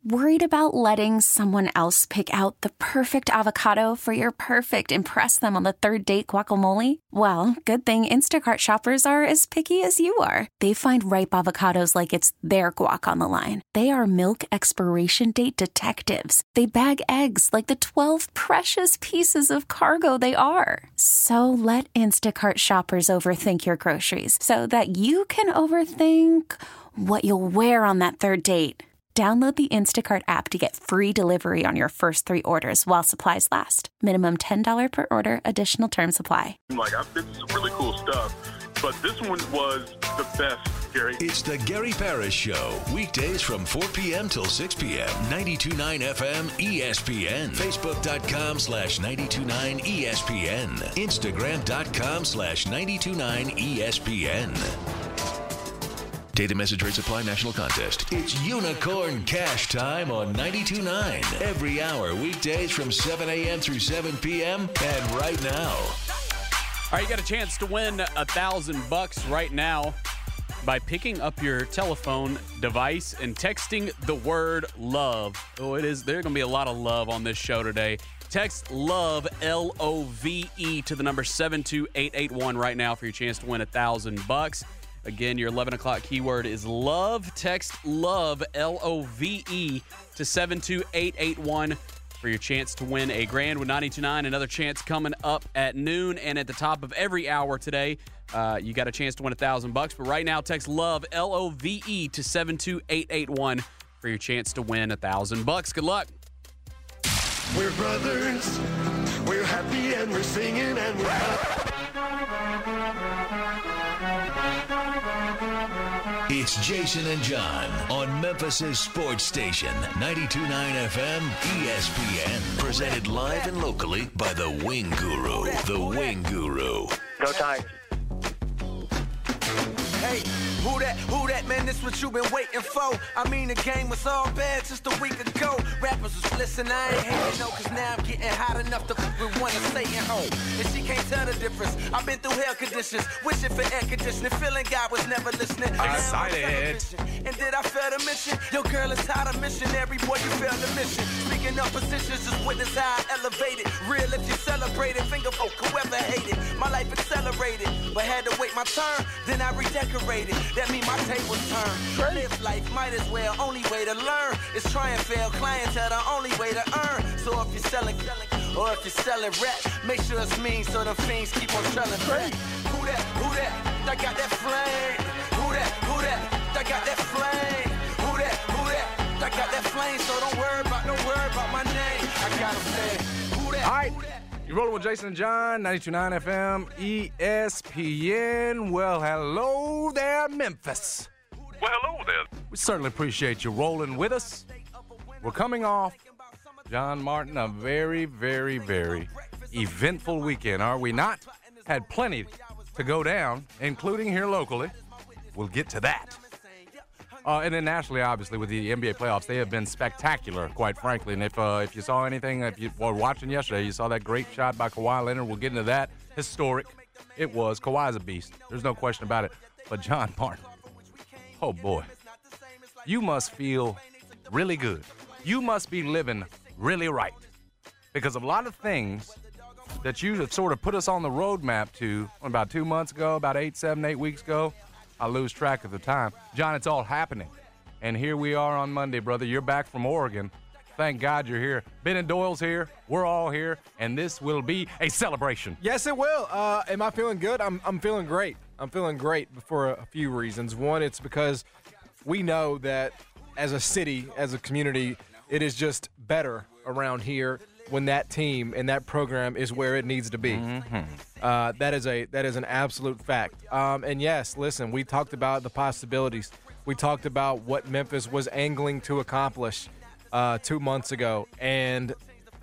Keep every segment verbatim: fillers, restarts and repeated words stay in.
Worried about letting someone else pick out the perfect avocado for your perfect impress them on the third date guacamole? Well, good thing Instacart shoppers are as picky as you are. They find ripe avocados like it's their guac on the line. They are milk expiration date detectives. They bag eggs like the twelve precious pieces of cargo they are. So let Instacart shoppers overthink your groceries so that you can overthink what you'll wear on that third date. Download the Instacart app to get free delivery on your first three orders while supplies last. Minimum ten dollars per order. Additional terms apply. Like, I've been to some really cool stuff, but this one was the best, Gary. It's the Gary Parrish Show. Weekdays from four p.m. till six p.m. ninety-two point nine F M E S P N. Facebook.com slash 929 ESPN. Instagram.com slash 929 ESPN. Data message rate supply national contest. It's Unicorn Cash Time on ninety-two point nine. Every hour, weekdays from seven a.m. through seven p.m. And right now. All right, you got a chance to win a thousand bucks right now by picking up your telephone device and texting the word love. Oh, it is. There's going to be a lot of love on this show today. Text LOVE, L O V E, to the number seven two eight eight one right now for your chance to win a thousand bucks. Again, your eleven o'clock keyword is love. Text LOVE, L O V E, to seven two eight eight one for your chance to win a grand with ninety-two point nine. Another chance coming up at noon and at the top of every hour today. Uh, you got a chance to win a thousand bucks. But right now, text LOVE, L O V E, to seven two eight eight one for your chance to win a thousand bucks. Good luck. We're brothers. We're happy and we're singing and we're happy. It's Jason and John on Memphis' sports station, ninety-two point nine F M E S P N. Presented live and locally by the Wing Guru. The Wing Guru. Go Tigers. Hey, who that, who that, man, this what you been waiting for. I mean, the game was all bad just a week ago. Rappers was listening, I ain't hating no, cause now I'm getting hot enough to fuck with one of Satan home. And she can't tell the difference. I've been through hell conditions, wishing for air conditioning, feeling God was never listening. Excited. And did I fail to mention, your girl is tired of missionary, boy, you failed the mission. Speaking of positions, just witness how I elevated. Real if you celebrate it, finger folk, whoever hated. My life accelerated, but had to wait my turn, then I redecorated. That mean my tables turn. Live life, might as well, only way to learn is try and fail. Clientele, the only way to earn. So if you're selling, or if you're selling rap, make sure it's mean so the fiends keep on selling back. Who that, who that, I got that flame. Who that, who that, I got that flame. Who that, who that, I got that flame. So don't worry about, don't worry about my name. I got a flame. Who that, all right. who that? You're rolling with Jason and John, ninety-two point nine F M, E S P N. Well, hello there, Memphis. Well, hello there. We certainly appreciate you rolling with us. We're coming off, John Martin, a very, very, very eventful weekend, are we not? Had plenty to go down, including here locally. We'll get to that. Uh, and then nationally, obviously, with the N B A playoffs, they have been spectacular, quite frankly. And if uh, if you saw anything, if you were watching yesterday, you saw that great shot by Kawhi Leonard. We'll get into that. Historic. It was. Kawhi's a beast. There's no question about it. But John Martin, oh, boy. You must feel really good. You must be living really right. Because of a lot of things that you have sort of put us on the roadmap to about two months ago, about eight, seven, eight weeks ago, I lose track of the time. John, it's all happening. And here we are on Monday, brother. You're back from Oregon. Thank God you're here. Ben and Doyle's here. We're all here. And this will be a celebration. Yes, it will. Uh, am I feeling good? I'm I'm feeling great. I'm feeling great for a, a few reasons. One, it's because we know that as a city, as a community, it is just better around here when that team and that program is where it needs to be. Mm-hmm. Uh, that is a that is an absolute fact. Um, and yes, listen, we talked about the possibilities. We talked about what Memphis was angling to accomplish uh, two months ago, and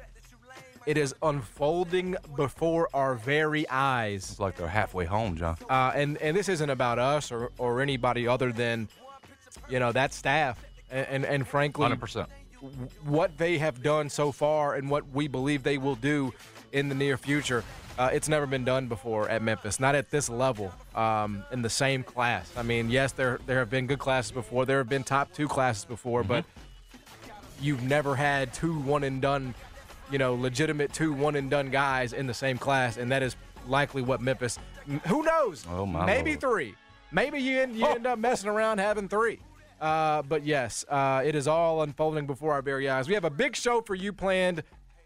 it is unfolding before our very eyes. It's like they're halfway home, John. Uh, and and this isn't about us or, or anybody other than, you know, that staff and and, and frankly, one hundred percent. What they have done so far and what we believe they will do in the near future. Uh, it's never been done before at Memphis, not at this level, um, in the same class. I mean, yes, there there have been good classes before. There have been top two classes before, mm-hmm. but you've never had two one and done, you know, legitimate two one and done guys in the same class, and that is likely what Memphis. Who knows? Oh my Maybe Lord. three. Maybe you end, you Oh. end up messing around having three. Uh, but yes, uh, it is all unfolding before our very eyes. We have a big show for you planned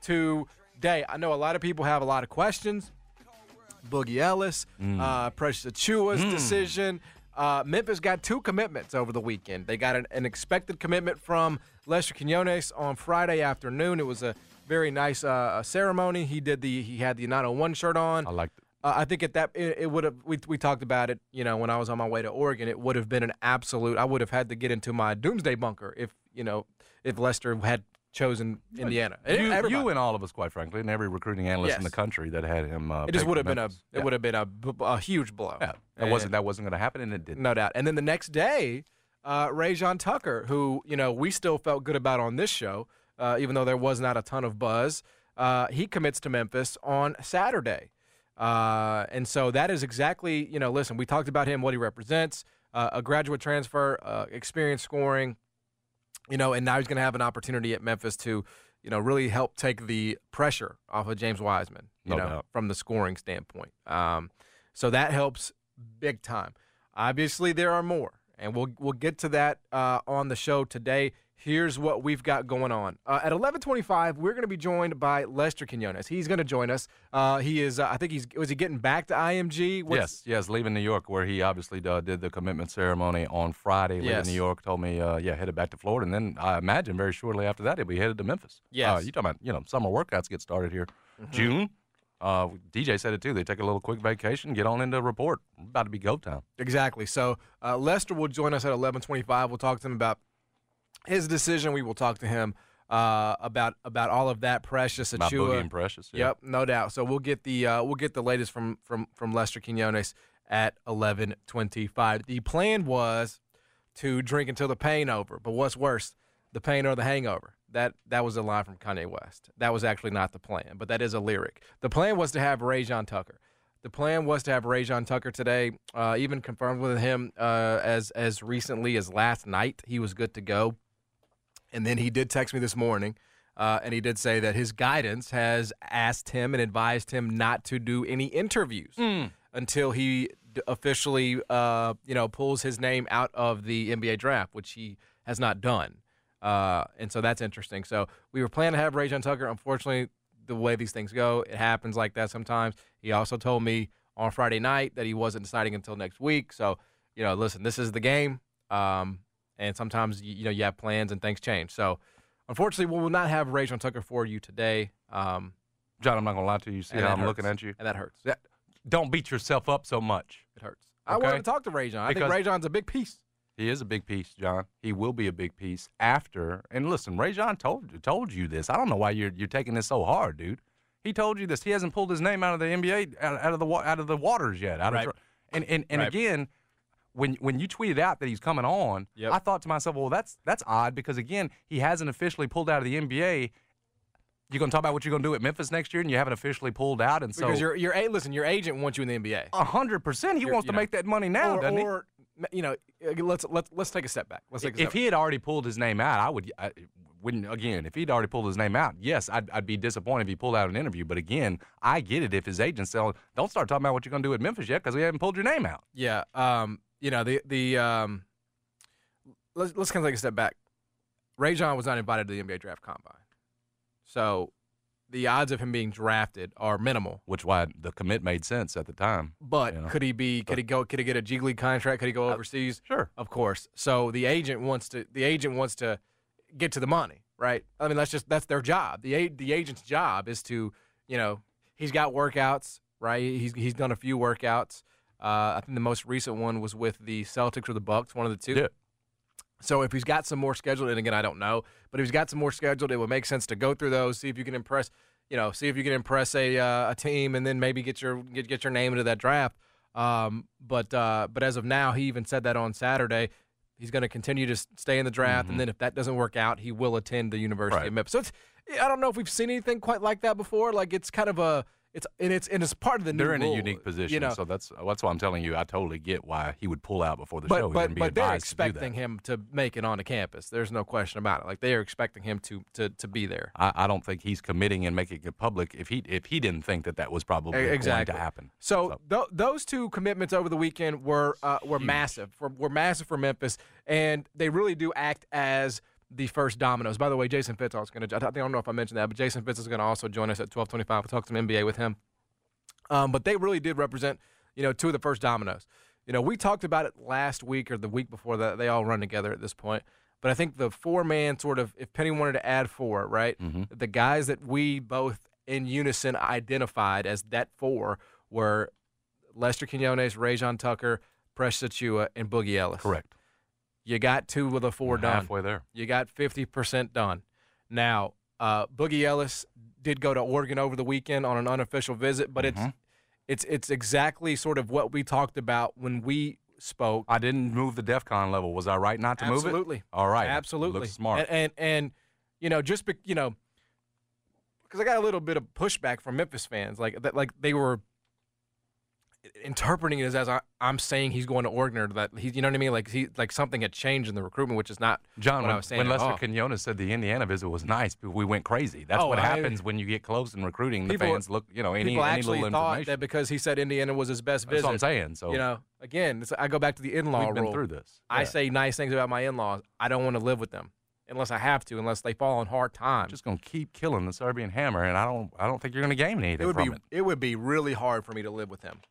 today. I know a lot of people have a lot of questions. Boogie Ellis, Mm. uh, Precious Achua's decision. Uh, Memphis got two commitments over the weekend. They got an, an expected commitment from Lester Quinones on Friday afternoon. It was a very nice uh, ceremony. He did the he had the nine oh one shirt on. I liked it. Uh, I think at that it, it would have. We we talked about it. You know, when I was on my way to Oregon, it would have been an absolute. I would have had to get into my doomsday bunker if you know if Lester had chosen Indiana. You, Everybody. you and all of us, quite frankly, and every recruiting analyst in Yes. the country that had him. Uh, it just picked would have for been a. Memphis. It Yeah. would have been a, a huge blow. Yeah, that And- wasn't that wasn't going to happen, and it didn't. No doubt. And then the next day, uh, Rajon Tucker, who you know we still felt good about on this show, uh, even though there was not a ton of buzz, uh, he commits to Memphis on Saturday. Uh, and so that is exactly, you know, listen, we talked about him, what he represents, uh, a graduate transfer, uh, experience scoring, you know, and now he's going to have an opportunity at Memphis to, you know, really help take the pressure off of James Wiseman, you No know, doubt. from the scoring standpoint. Um, so that helps big time. Obviously, there are more, and we'll we'll get to that uh, on the show today. Here's what we've got going on. Uh, at eleven twenty-five, we're going to be joined by Lester Quinones. He's going to join us. Uh, he is, uh, I think he's, was he getting back to I M G? Yes, yes, leaving New York, where he obviously uh, did the commitment ceremony on Friday. Leaving Yes. New York, told me, uh, yeah, headed back to Florida, and then I imagine very shortly after that he'll be headed to Memphis. Yes. uh, you talking about, you know, summer workouts get started here, June. Uh, D J said it too. They take a little quick vacation, get on into report. About to be go time. Exactly. So uh, Lester will join us at eleven twenty-five. We'll talk to him about his decision. We will talk to him uh, about about all of that. Precious About Boogie Achua. and Precious. Yeah. Yep, no doubt. So we'll get the uh, we'll get the latest from from from Lester Quinones at eleven twenty-five. The plan was to drink until the pain over, but what's worse, the pain or the hangover? That that was a line from Kanye West. That was actually not the plan, but that is a lyric. The plan was to have Rajon Tucker. The plan was to have Rajon Tucker today. Uh, even confirmed with him uh, as as recently as last night. He was good to go. And then he did text me this morning, uh, and he did say that his guidance has asked him and advised him not to do any interviews until he d- officially, uh, you know, pulls his name out of the N B A draft, which he has not done. Uh, and so that's interesting. So we were planning to have Rajon Tucker. Unfortunately, the way these things go, it happens like that sometimes. He also told me on Friday night that he wasn't deciding until next week. So, you know, listen, this is the game. Um, and sometimes, you, you know, you have plans and things change. So, unfortunately, we will not have Rajon Tucker for you today. Um, John, I'm not gonna lie to you. See and how that I'm hurts. looking at you? And that hurts. That- don't beat yourself up so much. It hurts. I Okay. wanted to talk to Rajon. I Because- think Rajon's a big piece. He is a big piece, John. He will be a big piece after. And listen, Rajon told told you this. I don't know why you're you're taking this so hard, dude. He told you this. He hasn't pulled his name out of the N B A out, out of the wa- out of the waters yet. Out Right. of, and and, and Right. again, when when you tweeted out that he's coming on, Yep. I thought to myself, well, that's that's odd because again, he hasn't officially pulled out of the N B A. You're gonna talk about what you're gonna do at Memphis next year, and you haven't officially pulled out, and so Because your your a listen, your agent wants you in the N B A. a hundred percent, he You're- wants you to know, make that money now, or, doesn't he? or, you know, let's let's let's take a step back. Let's take a step If he had already pulled his name out, I would. I wouldn't again. If he'd already pulled his name out, yes, I'd, I'd be disappointed if he pulled out an interview. But again, I get it. If his agent said, "Don't start talking about what you're going to do at Memphis yet," because we haven't pulled your name out. Yeah, um, you know the the um, let's let's kind of take a step back. Rajon was not invited to the N B A draft combine, so the odds of him being drafted are minimal. Which why the commit made sense at the time. But You know. could he be? Could he go? Could he get a G League contract? Could he go overseas? Sure. Of course. So the agent wants to. The agent wants to get to the money, right? I mean, that's just that's their job. The a, the agent's job is to, you know, he's got workouts, right? He's he's done a few workouts. Uh, I think the most recent one was with the Celtics or the Bucks, one of the two. Yeah. So if he's got some more scheduled, and again, I don't know, but if he's got some more scheduled, it would make sense to go through those, see if you can impress, you know, see if you can impress a uh, a team, and then maybe get your get, get your name into that draft. Um, but uh, but as of now, he even said that on Saturday, he's going to continue to s- stay in the draft, and then if that doesn't work out, he will attend the University Right. of Memphis. So it's, I don't know if we've seen anything quite like that before. Like it's kind of a it's and it's and it's part of the new They're in rule, a unique position, you know. so that's that's why I'm telling you. I totally get why he would pull out before the But show. He but wouldn't be but they're advised to do that. expecting him to make it onto campus. There's no question about it. Like they are expecting him to to to be there. I, I don't think he's committing and making it public if he if he didn't think that that was probably exactly. going to happen. So, So- Th- those two commitments over the weekend were uh, were massive. For, were massive for Memphis, and they really do act as the first dominoes. By the way, Jason Fitz is going to. I think I don't know if I mentioned that, but Jason Fitz is going to also join us at twelve twenty-five. We'll talk some N B A with him. Um, but they really did represent, you know, two of the first dominoes. You know, we talked about it last week or the week before that. They all run together at this point. But I think the four-man sort of, if Penny wanted to add four, right, Mm-hmm. the guys that we both in unison identified as that four were Lester Quinones, Rajon Tucker, Precious Achiuwa, and Boogie Ellis. Correct. You got two of the four We're done. halfway there. You got fifty percent done. Now, uh, Boogie Ellis did go to Oregon over the weekend on an unofficial visit, but Mhm. it's it's it's exactly sort of what we talked about when we spoke. I didn't move the DEFCON level. Was I right not to move it? Absolutely. All right. Absolutely. Looks smart. And, and, and you know, just, be, you know, because I got a little bit of pushback from Memphis fans. Like, that, like they were interpreting it as, as I, I'm saying he's going to Oregon or that he's, you know what I mean? Like, he, like something had changed in the recruitment, which is not John, what when, I was saying. when at Lester all. Quinones said the Indiana visit was nice, but we went crazy. That's Oh, what I- happens when you get close in recruiting. The People- fans look, you know, any, People any actually little thought information. that because he said Indiana was his best That's visit. what I'm saying. So You know, again, it's, I go back to the in-law we've been rule. through this. I Yeah. say nice things about my in-laws. I don't want to live with them unless I have to, unless they fall on hard times. just gonna keep killing the Serbian Hammer, and I don't, I don't think you're gonna gain anything it would from be it. it would be really hard for me to live with him.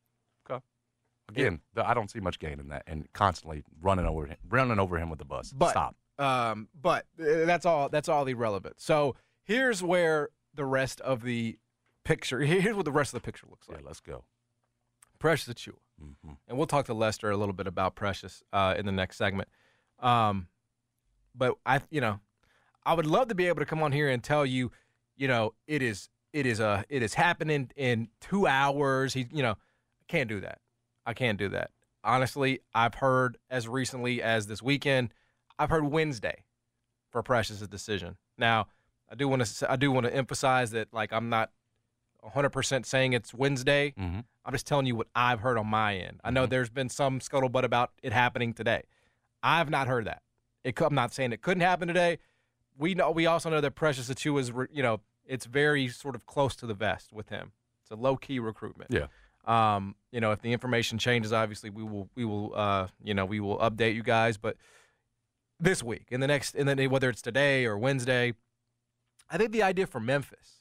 Again, the, I don't see much gain in that, and constantly running over him, running over him with the bus. But, Stop. Um, but uh, that's all. That's all irrelevant. So here's where the rest of the picture. Here's what the rest of the picture looks Yeah, like. let's go. Precious Achiuwa, Mm-hmm. and we'll talk to Lester a little bit about Precious uh, in the next segment. Um, but I, you know, I would love to be able to come on here and tell you, you know, it is, it is a, it is happening in two hours. He, you know, I can't do that. I can't do that. Honestly, I've heard as recently as this weekend, I've heard Wednesday for Precious's decision. Now, I do want to I do want to emphasize that like I'm not one hundred percent saying it's Wednesday. Mm-hmm. I'm just telling you what I've heard on my end. I know there's been some scuttlebutt about it happening today. I've not heard that. It could, I'm not saying it couldn't happen today. We know we also know that Precious Achiuwa is, you know, it's very sort of close to the vest with him. It's a low key recruitment. Yeah. Um, you know, if the information changes, obviously we will, we will, uh, you know, we will update you guys. But this week, in the next, in the whether it's today or Wednesday, I think the idea for Memphis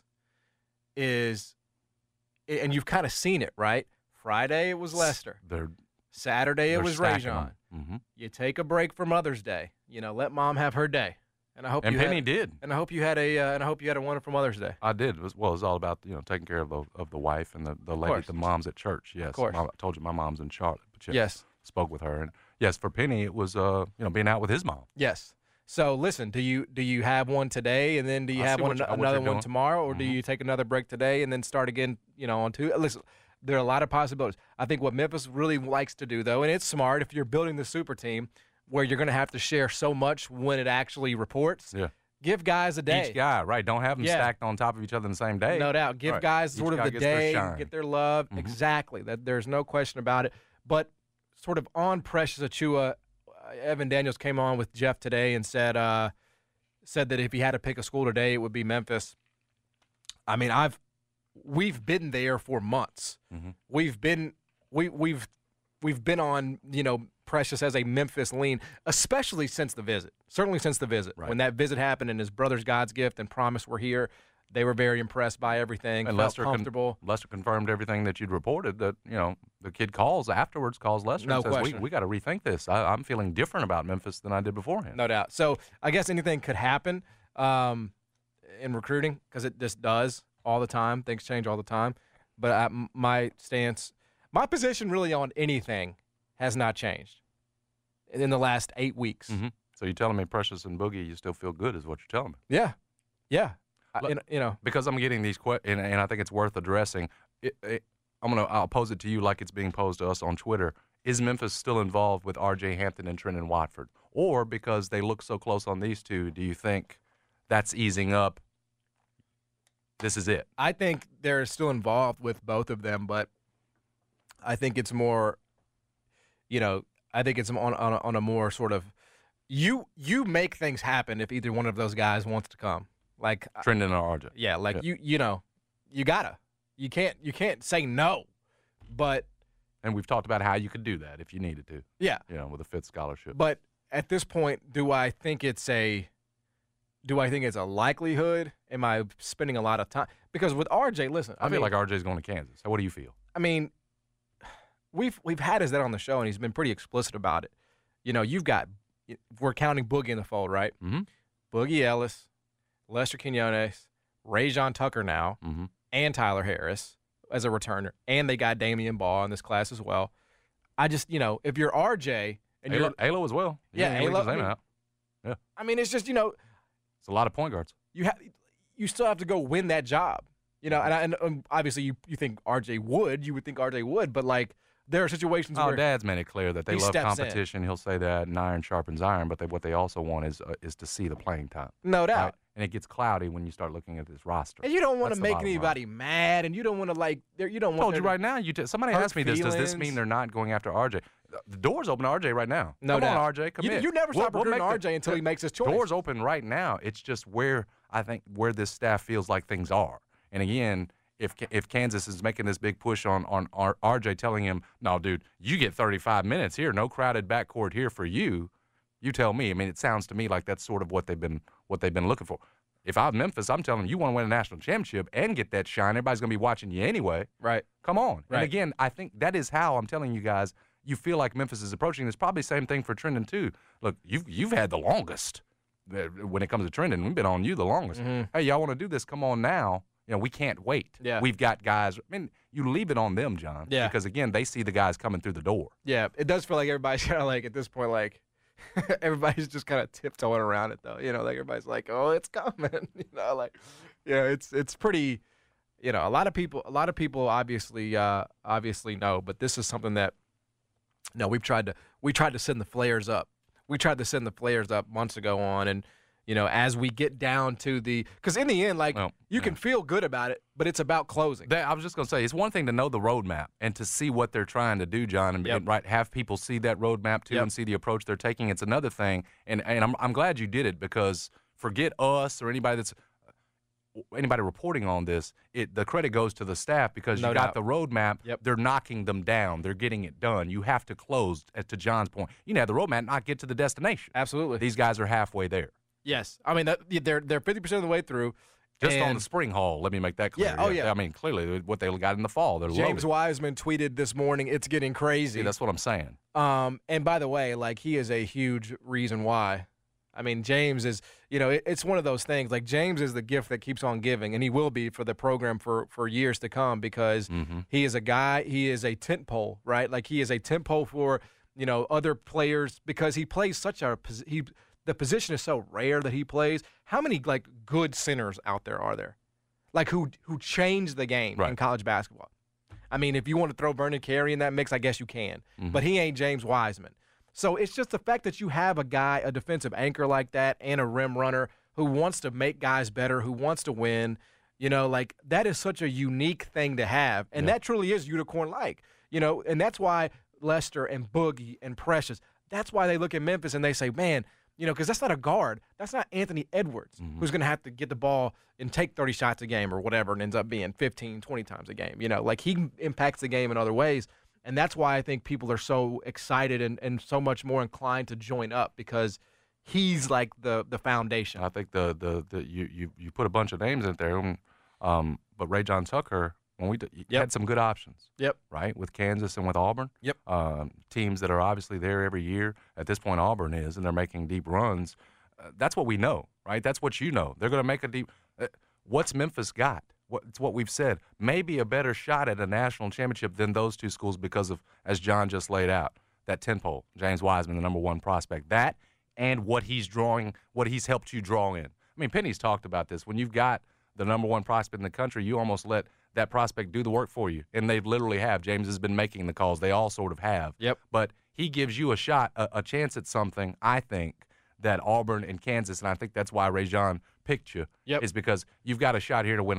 is, and you've kind of seen it, right? Friday it was Lester. They're, Saturday it they're was stacking Rajon. them. Mm-hmm. You take a break for Mother's Day. You know, let Mom have her day. And I hope And you Penny had, did. And I hope you had a, uh, and I hope you had a wonderful Mother's Day. I did. It was, well, it was all about, you know, taking care of the of the wife and the, the lady, course. the moms at church. Yes. course. Mom- I told you my mom's in Charlotte. But yes, Yes. Spoke with her. And yes, for Penny, it was, uh, you know, being out with his mom. Yes. So listen, do you do you have one today, and then do you I have see one what you- ano- what another you're one doing. tomorrow, or do Mhm. you take another break today and then start again? You know, on two. Listen, there are a lot of possibilities. I think what Memphis really likes to do, though, and it's smart if you're building the super team, where you're going to have to share so much when it actually reports. Yeah. Give guys a day. Each guy, right. Don't have them Yeah. stacked on top of each other in the same day. No doubt. Give Right. guys Each sort of guy the gets their day, shine. get their love. Mhm. Exactly. That there's no question about it. But sort of on Precious Achiuwa, uh, Evan Daniels came on with Jeff today and said uh, said that if he had to pick a school today, it would be Memphis. I mean, I've we've been there for months. Mhm. We've been we we've we've been on, you know, Precious as a Memphis lean, especially since the visit. Certainly since the visit. Right. When that visit happened and his brother's God's gift and Promise were here, they were very impressed by everything, And felt Lester, con- comfortable. Lester confirmed everything that you'd reported. That you know the kid calls afterwards, calls Lester No and says, question. "We, we got to rethink this. I, I'm feeling different about Memphis than I did beforehand." No doubt. So I guess anything could happen um, in recruiting because it just does all the time. Things change all the time. But I, m- my stance, my position really on anything has not changed in the last eight weeks. Mm-hmm. So you're telling me Precious and Boogie, you still feel good, is what you're telling me? Yeah. Yeah. I, Look- you know- you know. Because I'm getting these questions, and, and I think it's worth addressing. It, it, I'm gonna I'll pose it to you like it's being posed to us on Twitter. Is Memphis still involved with R J Hampton and Trenton Watford, or because they look so close on these two, do you think that's easing up this is it. I think they're still involved with both of them, but I think it's more, you know, I think it's on on a, on a more sort of you you make things happen if either one of those guys wants to come. Like Trendon or R J. Yeah, like Yeah. you you know, you gotta. You can't you can't say no. But And we've talked about how you could do that if you needed to. yeah. You know, with a fifth scholarship. But at this point, do I think it's a do I think it's a likelihood? Am I spending a lot of time? Because with R J, listen, I, I, feel mean, like R J's going to Kansas. So what do you feel? I mean, we've we've had his that on the show, and he's been pretty explicit about it. You know, you've got we're counting Boogie in the fold, right? Mm-hmm. Boogie Ellis, Lester Quinones, Rajon Tucker now, Mm-hmm. and Tyler Harris as a returner, and they got Damian Ball in this class as well. I just, you know, if you're R J and you're, Alo, Alo as well. Yeah, You Alo- leave his name I mean- out. I mean, it's just, you know, It's a lot of point guards. you have you still have to go win that job, you know. And, I, and um, obviously, you you think R J would, you would think R J would, but like there are situations Oh, where Dad's made it clear that they he love steps in. competition. He'll say that and iron sharpens iron, but they, what they also want is uh, is to see the playing time. no doubt. Right? And it gets cloudy when you start looking at this roster. And you don't want That's to the make bottom line. anybody mad, and you don't want to like there. You don't I want. told you there to- right now. You t- somebody hurt asked me this. Does this feelings. mean they're not going after R J? The door's open to R J right now. No come doubt. on, R J, come you, in. You never We'll- stop we'll recruiting make R the- J until he makes his choice. Door's open right now. It's just where I think where this staff feels like things are. And again, if if Kansas is making this big push on on R- RJ, telling him, "No, dude, you get thirty-five minutes here. No crowded backcourt here for you." You tell me. I mean, it sounds to me like that's sort of what they've been what they've been looking for. If I'm Memphis, I'm telling them you want to win a national championship and get that shine. Everybody's going to be watching you anyway. Right. Come on. Right. And again, I think that is how I'm telling you guys. You feel like Memphis is approaching. It's probably the same thing for Trendon too. Look, you've you've had the longest uh, when it comes to Trendon. We've been on you the longest. Mhm. Hey, y'all want to do this? Come on now. You know, we can't wait. Yeah. We've got guys. I mean, you leave it on them, John. Yeah. Because again, they see the guys coming through the door. Yeah, it does feel like everybody's kind of like at this point, like everybody's just kind of tiptoeing around it, though. You know, like everybody's like, "Oh, it's coming." You know, like, yeah, it's it's pretty. You know, a lot of people, a lot of people obviously, uh, obviously know, but this is something that, no, we've tried to, we tried to send the flares up. We tried to send the flares up months ago on, and you know, as we get down to the, because in the end, like, Well, you can feel good about it, but it's about closing. That, I was just going to say, it's one thing to know the roadmap and to see what they're trying to do, John, and, Yep. and right have people see that roadmap too Yep. and see the approach they're taking. It's another thing, and and I'm I'm glad you did it because forget us or anybody that's anybody reporting on this. It the credit goes to the staff because No you got doubt. the roadmap. Yep. They're knocking them down. They're getting it done. You have to close. As to John's point, you know, have the roadmap, not get to the destination. Absolutely. These guys are halfway there. Yes, I mean that, they're they're fifty percent of the way through. Just on and the spring haul, let me make that clear. Yeah, oh, yeah. I mean, clearly, what they got in the fall, they're James loaded. Wiseman tweeted this morning, "It's getting crazy." See, that's what I'm saying. Um, and by the way, like he is a huge reason why. I mean, James is, you know, it, it's one of those things. Like James is the gift that keeps on giving, and he will be for the program for for years to come because Mm-hmm. he is a guy. He is a tent pole, right? Like he is a tent pole for you know other players because he plays such a posi- he. The position is so rare that he plays. How many like good centers out there are there, like who who changed the game Right. in college basketball? I mean, if you want to throw Vernon Carey in that mix, I guess you can. But he ain't James Wiseman. So it's just the fact that you have a guy, a defensive anchor like that, and a rim runner who wants to make guys better, who wants to win. You know, like that is such a unique thing to have, and Yeah. that truly is unicorn-like. You know, and that's why Lester and Boogie and Precious. That's why they look at Memphis and they say, man. You know, because that's not a guard. That's not Anthony Edwards, Mm-hmm. who's going to have to get the ball and take thirty shots a game or whatever and ends up being fifteen, twenty times a game. You know, like he impacts the game in other ways. And that's why I think people are so excited and, and so much more inclined to join up because he's like the the foundation. I think the the, the you, you you put a bunch of names in there, um, um, but Rajon Tucker, when we did, you Yep. had some good options, Yep. right, with Kansas and with Auburn. Yep. Um, teams that are obviously there every year. At this point, Auburn is, and they're making deep runs. Uh, that's what we know, right? That's what you know. They're going to make a deep. Uh, what's Memphis got? What, it's what we've said. Maybe a better shot at a national championship than those two schools because of, as John just laid out, that tenpole, James Wiseman, the number one prospect. That and what he's drawing, what he's helped you draw in. I mean, Penny's talked about this. When you've got the number one prospect in the country, you almost let that prospect do the work for you. And they literally have. James has been making the calls. They all sort of have. Yep. But he gives you a shot, a, a chance at something, I think, that Auburn and Kansas, and I think that's why Rajon picked you, Yep. is because you've got a shot here to win a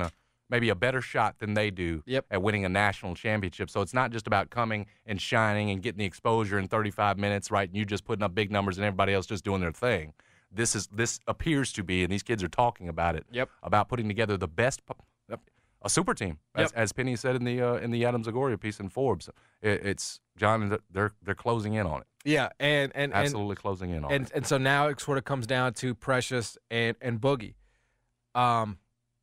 maybe a better shot than they do yep. at winning a national championship. So it's not just about coming and shining and getting the exposure in thirty-five minutes, right, and you just putting up big numbers and everybody else just doing their thing. This is this appears to be, and these kids are talking about it, yep. about putting together the best a super team, as, yep. as Penny said in the uh, in the Adam Zagoria piece in Forbes. It, it's John. They're they're closing in on it. Yeah, and and absolutely and, closing in on and, it. And so now it sort of comes down to Precious and and Boogie. Um,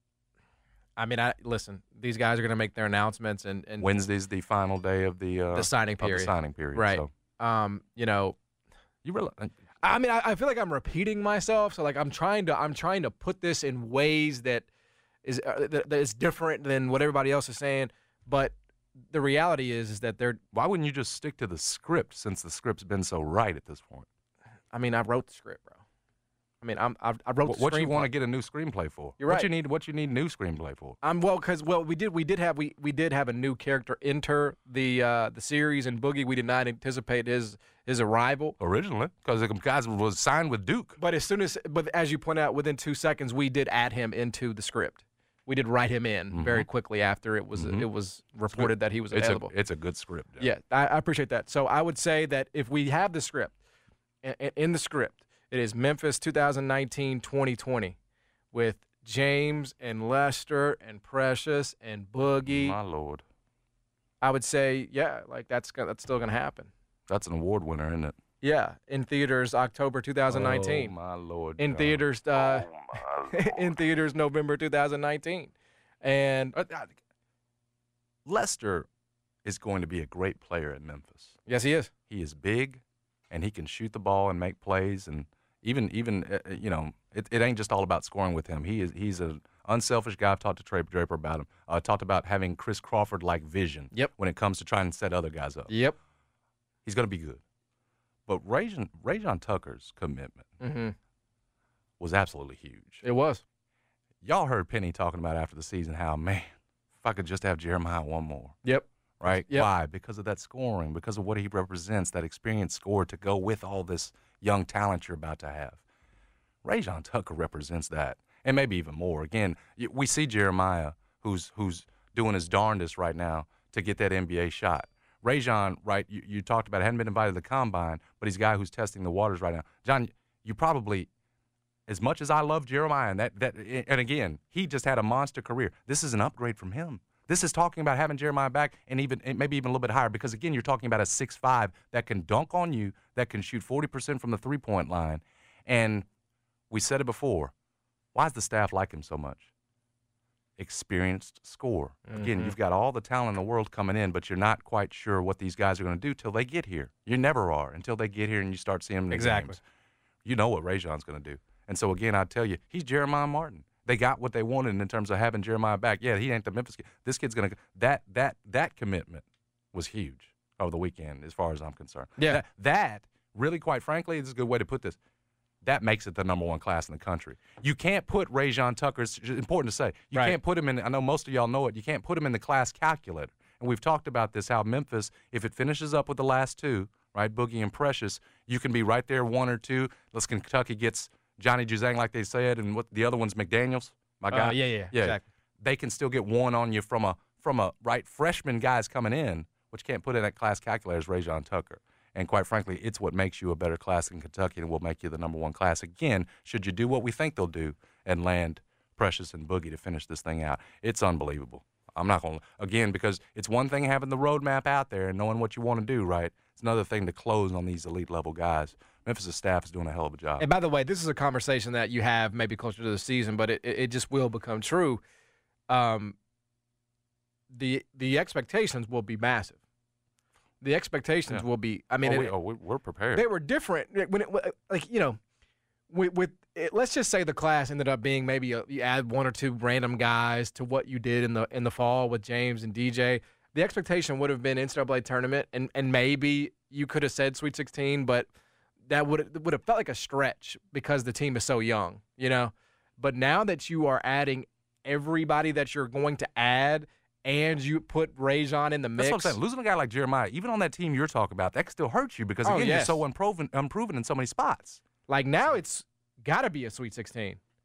I mean, I listen. These guys are going to make their announcements, and, and Wednesday's the final day of the uh, the signing period. Of the signing period, right? So. Um, you know, you really. I mean, I, I feel like I'm repeating myself. So like I'm trying to I'm trying to put this in ways that is uh, that, that is different than what everybody else is saying. But the reality is, is that they're. Why wouldn't you just stick to the script since the script's been so right at this point? I mean, I wrote the script, bro. I mean, I'm, I, I wrote what, the what screenplay. you want to get a new screenplay for? You're right. What you need? What you need new screenplay for? Um, well, because well, we did we did have we, we did have a new character enter the uh, the series, and Boogie. We did not anticipate his his arrival originally because the guys was signed with Duke. But as soon as, but as you point out, within two seconds, we did add him into the script. We did write him in mm-hmm. very quickly after it was mm-hmm. it was reported that he was it's available. A, it's a good script. Yeah, yeah I, I appreciate that. So I would say that if we have the script, in, in the script, it is Memphis twenty nineteen twenty twenty with James and Lester and Precious and Boogie. My Lord. I would say, yeah, like that's that's still gonna happen. That's an award winner, isn't it? Yeah, in theaters October twenty nineteen. Oh my Lord! In God. theaters, uh, oh, in theaters November twenty nineteen, and uh, Lester is going to be a great player at Memphis. Yes, he is. He is big, and he can shoot the ball and make plays, and even even uh, you know it, it ain't just all about scoring with him. He is he's an unselfish guy. I've talked to Trey Draper about him. I uh, talked about having Chris Crawford like vision. Yep. When it comes to trying to set other guys up. Yep. He's going to be good. But Rajon, Rajon Tucker's commitment mm-hmm. was absolutely huge. It was. Y'all heard Penny talking about after the season how, man, if I could just have Jeremiah one more. Yep. Right? Yep. Why? Because of that scoring, because of what he represents, that experienced scorer to go with all this young talent you're about to have. Rajon Tucker represents that, and maybe even more. Again, we see Jeremiah, who's who's doing his darndest right now to get that N B A shot. Rajon, right, you, you talked about it, hadn't been invited to the Combine, but he's a guy who's testing the waters right now. John, you probably, as much as I love Jeremiah, and, that, that, and again, he just had a monster career. This is an upgrade from him. This is talking about having Jeremiah back and even maybe even a little bit higher because, again, you're talking about a six five that can dunk on you, that can shoot forty percent from the three-point line. And we said it before, why does the staff like him so much? Experienced scorer. Mm-hmm. Again, you've got all the talent in the world coming in, but you're not quite sure what these guys are going to do till they get here. You never are until they get here and you start seeing them in exactly. games. You know what Rajon's going to do. And so, again, I tell you, he's Jeremiah Martin. They got what they wanted in terms of having Jeremiah back. Yeah, he ain't the Memphis kid. This kid's going to – that that that commitment was huge over the weekend as far as I'm concerned. Yeah. That, that really, quite frankly, this is a good way to put this, that makes it the number one class in the country. You can't put Rajon Tucker, it's important to say, you right. can't put him in, I know most of y'all know it, you can't put him in the class calculator. And we've talked about this, how Memphis, if it finishes up with the last two, right, Boogie and Precious, you can be right there one or two. Let's Kentucky gets Johnny Juzang, like they said, and what the other one's McDaniels, my guy. Uh, yeah, yeah, yeah, exactly. They can still get one on you from a, from a right, freshman guys coming in, which can't put in that class calculator is Rajon Tucker. And quite frankly, it's what makes you a better class in Kentucky and will make you the number one class. Again, should you do what we think they'll do and land Precious and Boogie to finish this thing out, it's unbelievable. I'm not going to, again, because it's one thing having the roadmap out there and knowing what you want to do, right? It's another thing to close on these elite level guys. Memphis' staff is doing a hell of a job. And by the way, this is a conversation that you have maybe closer to the season, but it, it just will become true. Um, the the expectations will be massive. The expectations yeah. will be. I mean, oh, we, it, oh, we're prepared. They were different when it, like you know, with, with it, let's just say the class ended up being maybe a, you add one or two random guys to what you did in the in the fall with James and D J. The expectation would have been N C double A tournament, and, and maybe you could have said Sweet sixteen, but that would would have felt like a stretch because the team is so young, you know. But now that you are adding everybody that you're going to add, and you put Rajon in the mix. That's what I'm saying. Losing a guy like Jeremiah, even on that team you're talking about, that can still hurt you because, again, oh, yes. you're so unproven, unproven in so many spots. Like now it's got to be a Sweet sixteen.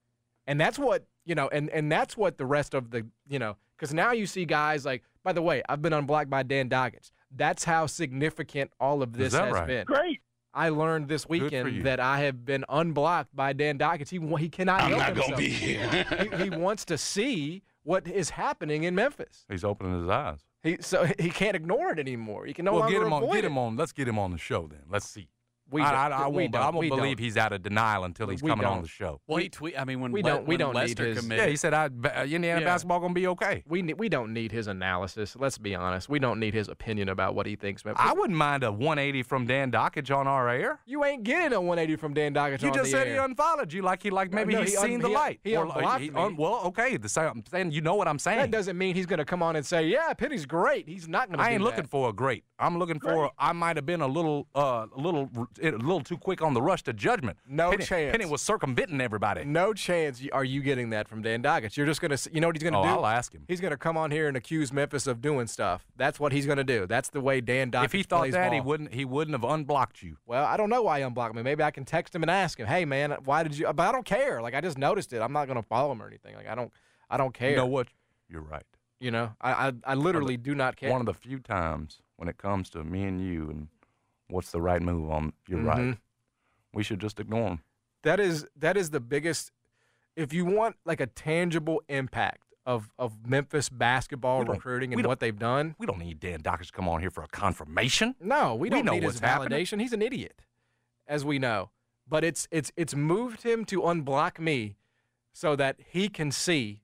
And that's what, you know, and, and that's what the rest of the, you know, because now you see guys like, by the way, I've been unblocked by Dan Doggett. That's how significant all of this has right? been. Great. I learned this weekend that I have been unblocked by Dan Doggett. He, he cannot I'm help not himself. gonna be here. he, he wants to see what is happening in Memphis. He's opening his eyes. He so he can't ignore it anymore. He can no well, longer get him on. avoid Get it. him on. Let's get him on the show then. Let's see. We I, don't- I, I we won't. But don't- I won't we believe don't. he's out of denial until he's We coming on don't. the show. Well, he tweet. I mean, when we Le- don't- we when don't need Lester his- committed, Yeah, he said I, uh, Indiana Yeah. basketball gonna be okay. We ne- we don't need his analysis. Let's be honest. We don't need his opinion about what he thinks. Memphis. I wouldn't mind a one eighty from Dan Dockage on our air. You ain't getting a one eighty from Dan Doggett You on just the said air. he unfollowed you, like he like maybe No, he's he un- seen the he- light. he Or, like, unblocked he me. un- well, okay. The same. I'm saying you know what I'm saying. That doesn't mean he's going to come on and say, "Yeah, Penny's great." He's not going to. I ain't do looking that. for a great. I'm looking for. I might have been a little, uh, a little, a little too quick on the rush to judgment. No Penny, chance. Penny was circumventing everybody. No chance you- are you getting that from Dan Doggett. You're just going to, you know what he's going to Oh, do? I'll ask him. He's going to come on here and accuse Memphis of doing stuff. That's what he's going to do. That's the way Dan Doggett If he thought plays that, he ball. wouldn't. He wouldn't have unblocked you. Well, I don't know why he unblocked me. Maybe I can text him and ask him, "Hey, man, why did you?" But I don't care. Like I just noticed it. I'm not going to follow him or anything. Like I don't, I don't care. You know what? You're right. You know, I, I, I literally do not care. One of the few times when it comes to me and you and what's the right move on, you're right. Mhm. We should just ignore him. That is that is the biggest. If you want like a tangible impact of of Memphis basketball We don't- recruiting we and don't- what they've done, We don't need Dan Dockage to come on here for a confirmation. no, we We don't know need his what's happening. validation. He's an idiot, as we know. But it's it's it's moved him to unblock me, so that he can see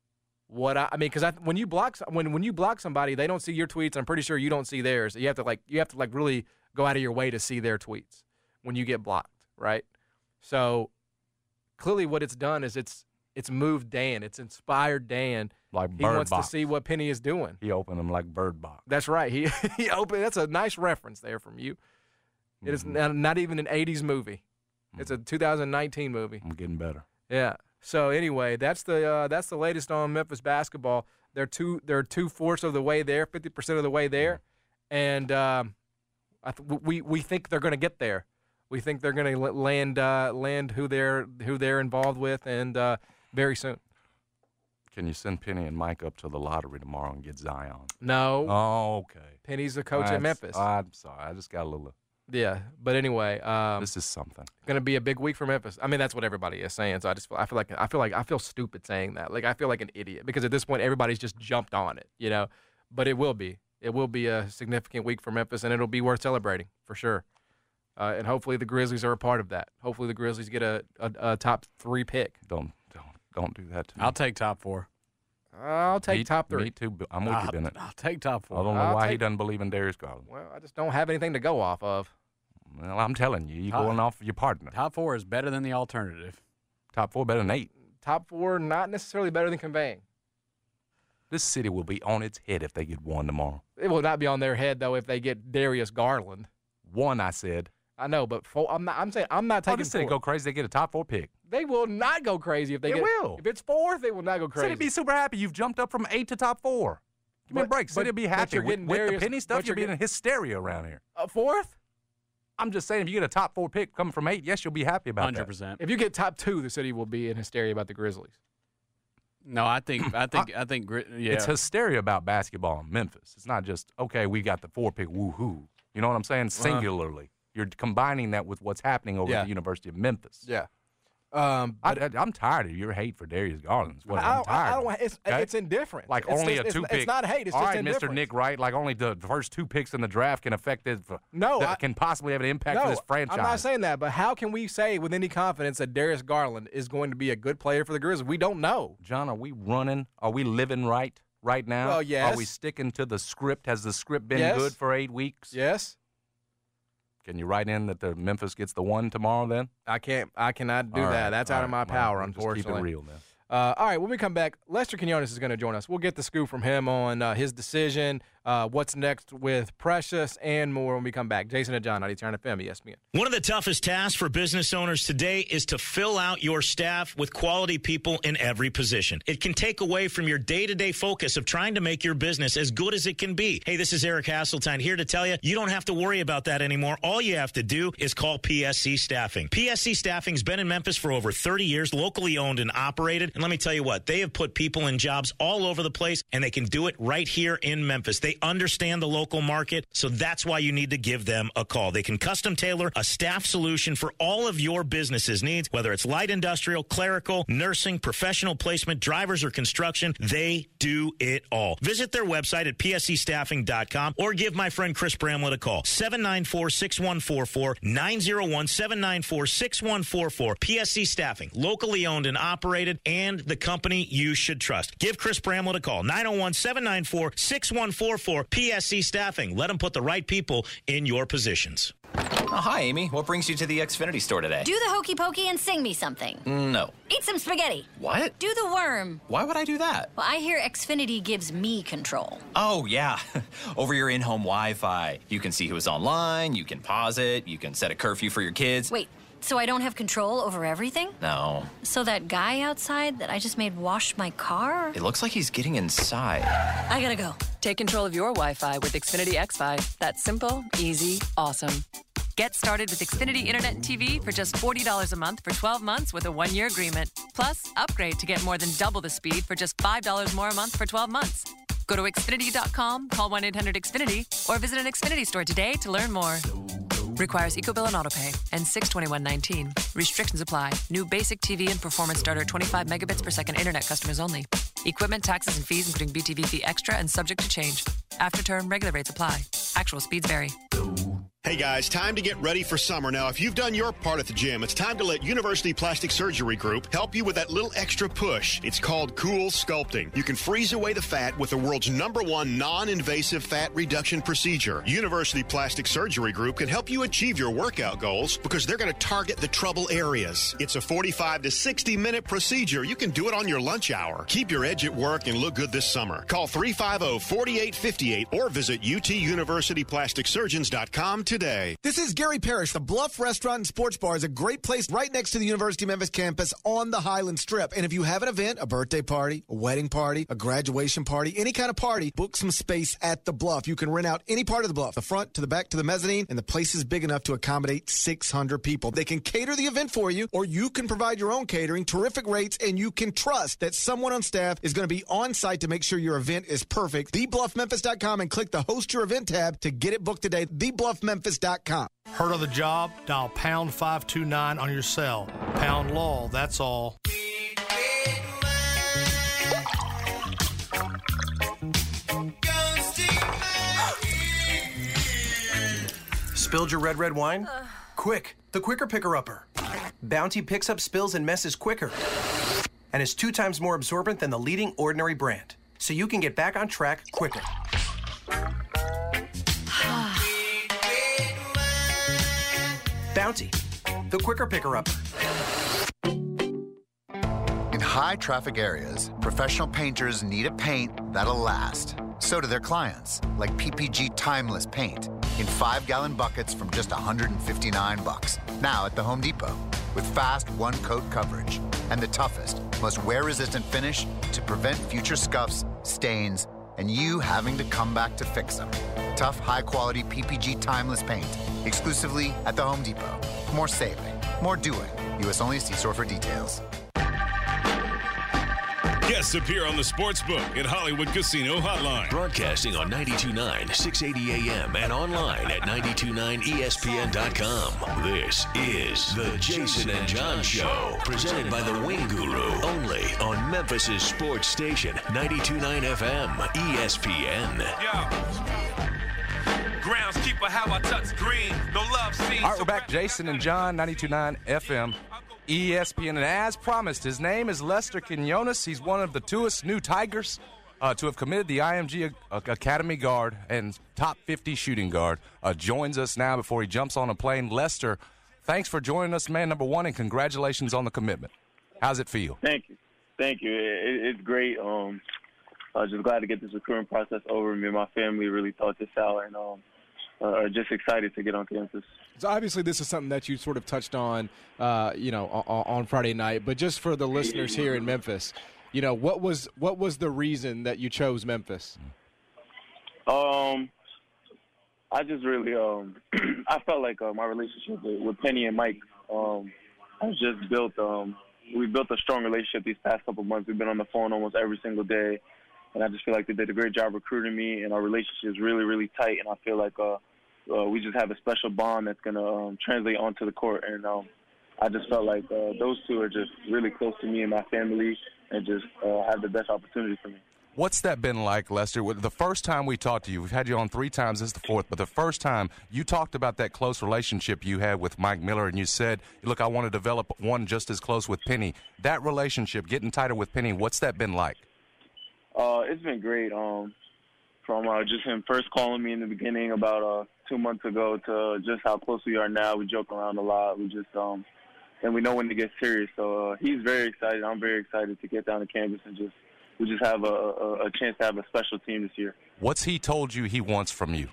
what I, I mean. Because I, when you block some- when when you block somebody, they don't see your tweets. I'm pretty sure you don't see theirs. You have to like you have to like really go out of your way to see their tweets when you get blocked, right? So clearly, what it's done is it's it's moved Dan. It's inspired Dan. Like He Bird wants Box. to see what Penny is doing. He opened them like Bird Box. That's right. He he opened. That's a nice reference there from you. It is not, not even an eighties movie. It's a two thousand nineteen movie. I'm getting better. Yeah. So anyway, that's the uh, that's the latest on Memphis basketball. They're two they're two fourths of the way there, fifty percent of the way there, and um, I th- we we think they're going to get there. We think they're going to land uh, land who they're who they're involved with, and uh, very soon. Can you send Penny and Mike up to the lottery tomorrow and get Zion? No, Oh, okay. Penny's the coach That's- at Memphis. I'm sorry. I just got a little. yeah, but anyway, um, This is something. going to be a big week for Memphis. I mean, that's what everybody is saying. So I just feel, I feel like I feel like I feel stupid saying that. Like I feel like an idiot because at this point everybody's just jumped on it, you know. But it will be. It will be a significant week for Memphis, and it'll be worth celebrating for sure. Uh, and hopefully the Grizzlies are a part of that. Hopefully the Grizzlies get a, a, a top three pick. Don't don't don't do that to me. I'll take top four. I'll take me, top three. Me too. but I'm with I'll, you, Bennett. I'll take top I four. don't know I'll why he take- doesn't believe in Darius Garland. Well, I just don't have anything to go off of. Well, I'm telling you, you're Top- going off your partner. Top four is better than the alternative. Top four better than eight. Top four, not necessarily better than conveying. This city will be on its head if they get one tomorrow. It will not be on their head though if they get Darius Garland. One, I said. I know, but four, I'm not. I'm saying I'm not Oh, taking. this city four. go crazy. They get a top four pick. They will not go crazy if they It get. will. If it's fourth, they will not go crazy. City be super happy. You've jumped up from eight to top four. Give me a But- break. but- City be but happy you're with, getting with the Darius- penny stuff. but You're you're being getting- hysteria around here. Uh, fourth? I'm just saying, if you get a top four pick coming from eight, yes, you'll be happy about Hundred that. percent. If you get top two, the city will be in hysteria about the Grizzlies. No, I think I think I think Gri- yeah. It's hysteria about basketball in Memphis. It's not just, okay, we got the four pick, woohoo. You know what I'm saying? Singularly. You're combining that with what's happening over Yeah. at the University of Memphis. Yeah. Um, I, I, I'm tired of your hate for Darius Garland. is What I, I'm tired I of. don't. It's, Okay? it's indifferent. Like It's only just- a it's, two it's, pick. It's not hate. It's All just right, indifference. Mister Nick Wright. Like only the first two picks in the draft can affect it. No, that I- can possibly have an impact No, for this franchise. I'm not saying that, but how can we say with any confidence that Darius Garland is going to be a good player for the Grizzlies? We don't know. John, are we running? Are we living right right now? Well, yes. Are we sticking to the script? Has the script been Yes. good for eight weeks? Yes. Can you write in that the Memphis gets the one tomorrow? Then I can't. I cannot do All that. right, That's all out of my right, well, power, we'll just unfortunately. keep it real, man. Uh, all right, when we come back, Lester Quinones is going to join us. We'll get the scoop from him on uh, his decision, uh, what's next with Precious and more when we come back. Jason and John, ninety-two point nine F M, E S P N. One of the toughest tasks for business owners today is to fill out your staff with quality people in every position. It can take away from your day-to-day focus of trying to make your business as good as it can be. Hey, this is Eric Hasseltine here to tell you, you don't have to worry about that anymore. All you have to do is call P S C Staffing. P S C Staffing's been in Memphis for over thirty years, locally owned and operated. And let me tell you what, they have put people in jobs all over the place, and they can do it right here in Memphis. They understand the local market, so that's why you need to give them a call. They can custom tailor a staff solution for all of your business's needs, whether it's light industrial, clerical, nursing, professional placement, drivers, or construction. They do it all. Visit their website at P S C staffing dot com or give my friend Chris Bramlett a call. seven nine four, six one four four, nine zero one, seven nine four, six one four four. P S C Staffing, locally owned and operated, and the company you should trust. Give Chris Bramlett a call. nine oh one, seven nine four, six one four four. P S C Staffing. Let them put the right people in your positions. Oh, hi, Amy. What brings you to the Xfinity store today? Do the hokey pokey and sing me something. No. Eat some spaghetti. What? Do the worm. Why would I do that? Well, I hear Xfinity gives me control. Oh, yeah. Over your in-home Wi-Fi. You can see who's online, you can pause it, you can set a curfew for your kids. Wait, so I don't have control over everything? No. So that guy outside that I just made wash my car? It looks like he's getting inside. I gotta go. Take control of your Wi-Fi with Xfinity X five. That's simple, easy, awesome. Get started with Xfinity Internet and T V for just forty dollars a month for twelve months with a one-year agreement. Plus, upgrade to get more than double the speed for just five dollars more a month for twelve months. Go to Xfinity dot com, call one eight hundred X Finity, or visit an Xfinity store today to learn more. Requires EcoBill and AutoPay. And six twenty-one nineteen. Restrictions apply. New basic T V and performance starter twenty-five megabits per second internet customers only. Equipment, taxes, and fees, including B T V fee extra and subject to change. After term, regular rates apply. Actual speeds vary. Hey guys, time to get ready for summer. Now, if you've done your part at the gym, it's time to let University Plastic Surgery Group help you with that little extra push. It's called Cool Sculpting. You can freeze away the fat with the world's number one non-invasive fat reduction procedure. University Plastic Surgery Group can help you achieve your workout goals because they're going to target the trouble areas. It's a forty-five to sixty minute procedure. You can do it on your lunch hour. Keep your edge at work and look good this summer. Call three five zero, four eight five eight or visit U T University Plastic Surgeons dot com today. This is Gary Parrish. The Bluff Restaurant and Sports Bar is a great place right next to the University of Memphis campus on the Highland Strip. And if you have an event, a birthday party, a wedding party, a graduation party, any kind of party, book some space at the Bluff. You can rent out any part of the Bluff, the front to the back to the mezzanine, and the place is big enough to accommodate six hundred people. They can cater the event for you, or you can provide your own catering, terrific rates, and you can trust that someone on staff is going to be on site to make sure your event is perfect. the bluff memphis dot com and click the Host Your Event tab to get it booked today. the bluff memphis dot com. Heard of the job? Dial pound five two nine on your cell. Pound law, that's all. Spilled your red, red wine? Uh. Quick, the Quicker Picker-Upper. Bounty picks up spills and messes quicker and is two times more absorbent than the leading Ordinary brand, so you can get back on track quicker. Bounty, the Quicker Picker-Upper. In high-traffic areas, professional painters need a paint that'll last. So do their clients, like P P G Timeless Paint, in five-gallon buckets from just one hundred fifty-nine bucks. Now at the Home Depot, with fast one-coat coverage and the toughest, most wear-resistant finish to prevent future scuffs, stains, and you having to come back to fix them. Tough, high-quality P P G Timeless Paint, exclusively at the Home Depot. More saving, more doing. U S only. See store for details. Guests appear on the Sportsbook at Hollywood Casino Hotline. Broadcasting on ninety-two point nine, six eighty A M and online at ninety-two point nine E S P N dot com. This is the Jason and John Show, presented by the Wing Guru, only on Memphis' sports station, ninety-two point nine F M, E S P N. Yeah. Groundskeeper, how I touch green, no love scene. All right, we're back. Jason and John, ninety-two point nine F M. E S P N, and as promised, his name is Lester Quinones. He's one of the newest new Tigers uh, to have committed the I M G Academy guard and top fifty shooting guard. Uh, joins us now before he jumps on a plane. Lester, thanks for joining us, man, number one, and congratulations on the commitment. How's it feel? Thank you. Thank you. It, it's great. Um, uh, just glad to get this recruiting process over. Me and my family really thought this out, and um, uh, just excited to get on campus. So obviously this is something that you sort of touched on, uh, you know, on, on Friday night. But just for the listeners here in Memphis, you know, what was what was the reason that you chose Memphis? Um, I just really, um, I felt like uh, my relationship with, with Penny and Mike um, has just built. Um, we built a strong relationship these past couple of months. We've been on the phone almost every single day, and I just feel like they did a great job recruiting me, and our relationship is really, really tight. And I feel like uh, uh, we just have a special bond that's going to um, translate onto the court. And um, I just felt like uh, those two are just really close to me and my family, and just uh, have the best opportunity for me. What's that been like, Lester? The first time we talked to you, we've had you on three times, this is the fourth, but the first time you talked about that close relationship you had with Mike Miller, and you said, look, I want to develop one just as close with Penny. That relationship, getting tighter with Penny, what's that been like? Uh, it's been great. Um, from uh, just him first calling me in the beginning about uh, two months ago to just how close we are now. We joke around a lot. We just, um, and we know when to get serious. So uh, he's very excited. I'm very excited to get down to campus and just we just have a, a, a chance to have a special team this year. What's he told you he wants from you?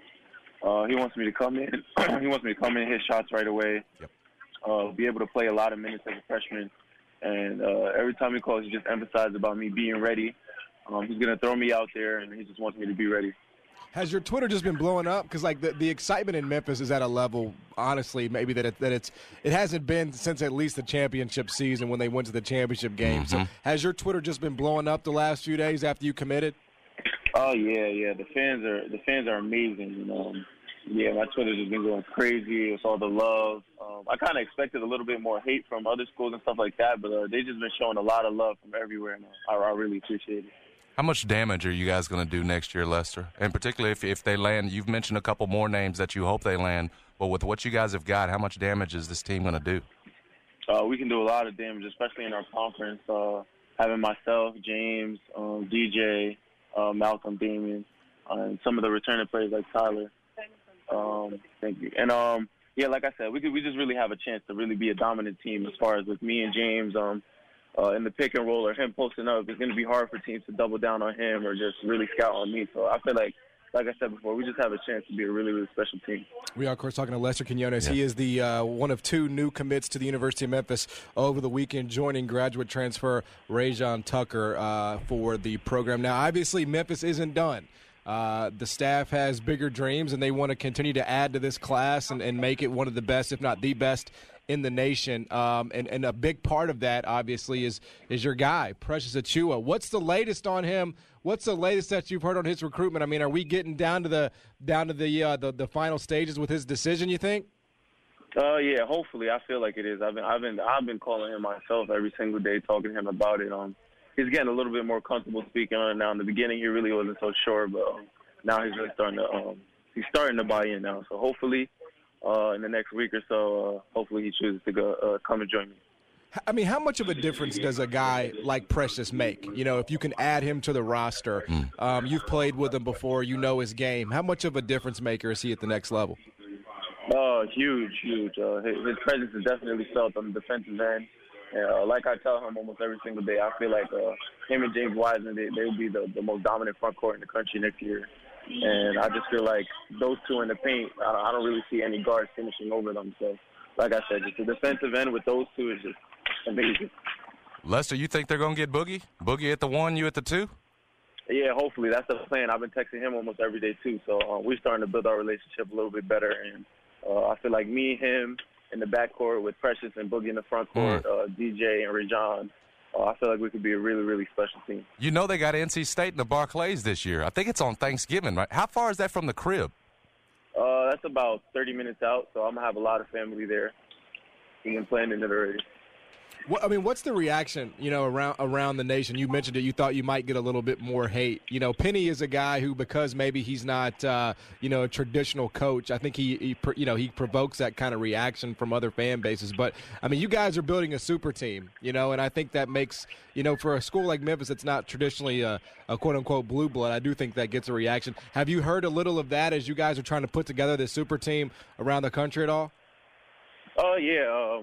Uh, he wants me to come in. he wants me to come in, hit shots right away, yep. uh, be able to play a lot of minutes as a freshman. And uh, every time he calls, he just emphasizes about me being ready. Um, he's going to throw me out there, and he just wants me to be ready. Has your Twitter just been blowing up? Because like the, the excitement in Memphis is at a level, honestly, maybe that it, that it's it hasn't been since at least the championship season when they went to the championship game. Mm-hmm. So has your Twitter just been blowing up the last few days after you committed? Oh yeah, yeah. The fans are the fans are amazing. You know, yeah, my Twitter's just been going crazy with all the love. Um, I kind of expected a little bit more hate from other schools and stuff like that, but uh, they just been showing a lot of love from everywhere, and I, I really appreciate it. How much damage are you guys going to do next year, Lester? And particularly if if they land, you've mentioned a couple more names that you hope they land. But with what you guys have got, how much damage is this team going to do? Uh, we can do a lot of damage, especially in our conference. Uh, having myself, James, um, D J, uh, Malcolm, Damien, uh, and some of the returning players like Tyler. Um, thank you. And um, yeah, like I said, we could, we just really have a chance to really be a dominant team as far as with me and James. Um, Uh, in the pick and roll or him posting up, it's going to be hard for teams to double down on him or just really scout on me. So I feel like, like I said before, we just have a chance to be a really, really special team. We are, of course, talking to Lester Quinones. Yeah. He is the uh, one of two new commits to the University of Memphis over the weekend, joining graduate transfer Rajon Tucker uh, for the program. Now, obviously, Memphis isn't done. Uh, the staff has bigger dreams, and they want to continue to add to this class and, and make it one of the best, if not the best, in the nation. Um, and, and a big part of that, obviously, is is your guy, Precious Achiuwa. What's the latest on him? What's the latest that you've heard on his recruitment? I mean, are we getting down to the down to the uh, the, the final stages with his decision, you think? Uh, yeah, hopefully. I feel like it is. I've been I've been I've been calling him myself every single day, talking to him about it. Um, he's getting a little bit more comfortable speaking on it now. In the beginning, he really wasn't so sure, but um, now he's really starting to um, he's starting to buy in now. So hopefully, uh, in the next week or so, uh, hopefully he chooses to go uh, come and join me. I mean, how much of a difference does a guy like Precious make? You know, if you can add him to the roster, um, you've played with him before, you know his game. How much of a difference maker is he at the next level? Oh, uh, huge, huge. Uh, his, his presence is definitely felt on the defensive end. Uh, like I tell him almost every single day, I feel like uh, him and James Wiseman, they they will be the, the most dominant front court in the country next year. And I just feel like those two in the paint, I don't, I don't really see any guards finishing over them. So, like I said, just the defensive end with those two is just amazing. Lester, you think they're going to get Boogie? Boogie at the one, you at the two? Yeah, hopefully. That's the plan. I've been texting him almost every day, too. So uh, we're starting to build our relationship a little bit better. And uh, I feel like me, him in the backcourt with Precious and Boogie in the front court, mm. uh, D J and Rajon, uh, I feel like we could be a really, really special team. You know they got N C State in the Barclays this year. I think it's on Thanksgiving, right? How far is that from the crib? Uh, that's about thirty minutes out, so I'm going to have a lot of family there. We've been planning it already. What, I mean, what's the reaction, you know, around around the nation? You mentioned it. You thought you might get a little bit more hate. You know, Penny is a guy who, because maybe he's not, uh, you know, a traditional coach, I think he, he, you know, he provokes that kind of reaction from other fan bases. But, I mean, you guys are building a super team, you know, and I think that makes, you know, for a school like Memphis, it's not traditionally a, a quote-unquote blue blood. I do think that gets a reaction. Have you heard a little of that as you guys are trying to put together this super team around the country at all? Oh, uh, yeah. Um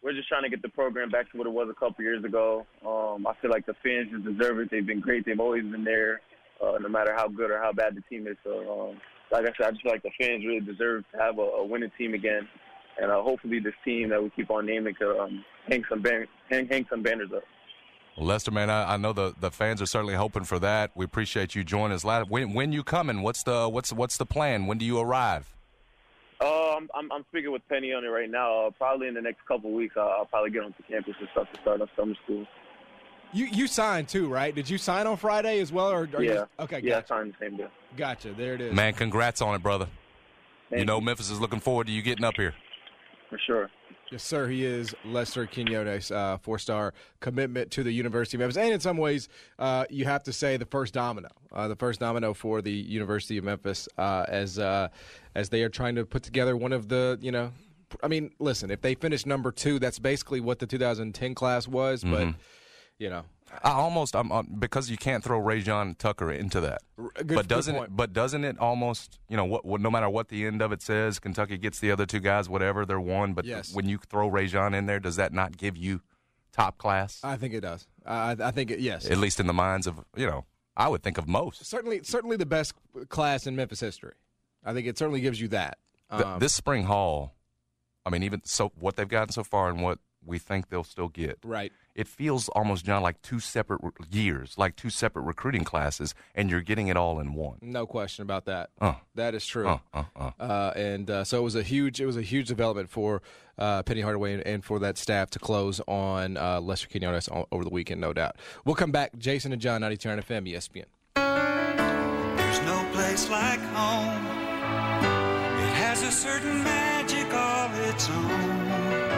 we're just trying to get the program back to what it was a couple years ago. Um, I feel like the fans just deserve it. They've been great. They've always been there, uh, no matter how good or how bad the team is. So, um, like I said, I just feel like the fans really deserve to have a, a winning team again. And uh, hopefully this team that we keep on naming could um, hang, some ban- hang, hang some banners up. Well, Lester, man, I, I know the, the fans are certainly hoping for that. We appreciate you joining us live. When, when you coming? What's the what's what's the plan? When do you arrive? Uh, I'm, I'm I'm speaking with Penny on it right now. Uh, probably in the next couple of weeks, I'll, I'll probably get onto campus and stuff to start up summer school. You you signed too, right? Did you sign on Friday as well? Or, or yeah. You, okay. Yeah, gotcha. I signed the same day. Gotcha. There it is. Man, congrats on it, brother. Thank you know you. Memphis is looking forward to you getting up here. For sure. Yes, sir. He is Lester Quinones, uh, four-star commitment to the University of Memphis. And in some ways, uh, you have to say the first domino, uh, the first domino for the University of Memphis uh, as uh, as they are trying to put together one of the, you know, I mean, listen, if they finish number two, that's basically what the two thousand ten class was. Mm-hmm. But, you know. I almost I'm uh, because you can't throw Rajon Tucker into that. Good, but doesn't good it, point. but doesn't it almost, you know, what, what no matter what the end of it says, Kentucky gets the other two guys, whatever, they're one. But Yes. when you throw Rajon in there, does that not give you top class? I think it does. I, I think it, yes. At least in the minds of, you know, I would think of most. Certainly, certainly the best class in Memphis history. I think it certainly gives you that. Th- Um, this spring haul, I mean, even so, what they've gotten so far and what we think they'll still get. Right. It feels almost, John, like two separate re- years, like two separate recruiting classes, and you're getting it all in one. No question about that. Uh, that is true. Uh, uh, uh. Uh, and uh, so it was a huge, it was a huge development for uh, Penny Hardaway and, and for that staff to close on uh, Lester Quinones o- over the weekend, no doubt. We'll come back. Jason and John, ninety-two F M, E S P N. There's no place like home. It has a certain magic all its own.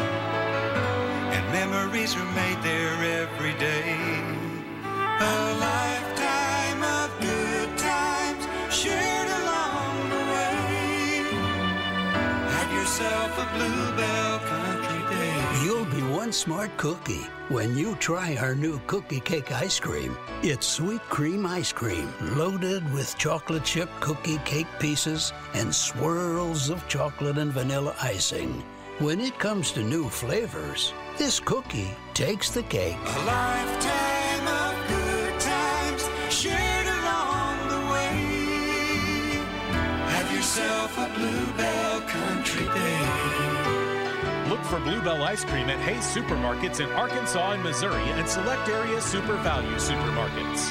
And memories are made there every day. A lifetime of good times shared along the way. Have yourself a Bluebell Country Day. You'll be one smart cookie when you try our new cookie cake ice cream. It's sweet cream ice cream, loaded with chocolate chip cookie cake pieces and swirls of chocolate and vanilla icing. When it comes to new flavors, this cookie takes the cake. A lifetime of good times shared along the way. Have yourself a Bluebell Country Day. Look for Bluebell ice cream at Hayes Supermarkets in Arkansas and Missouri and select area Super Value supermarkets.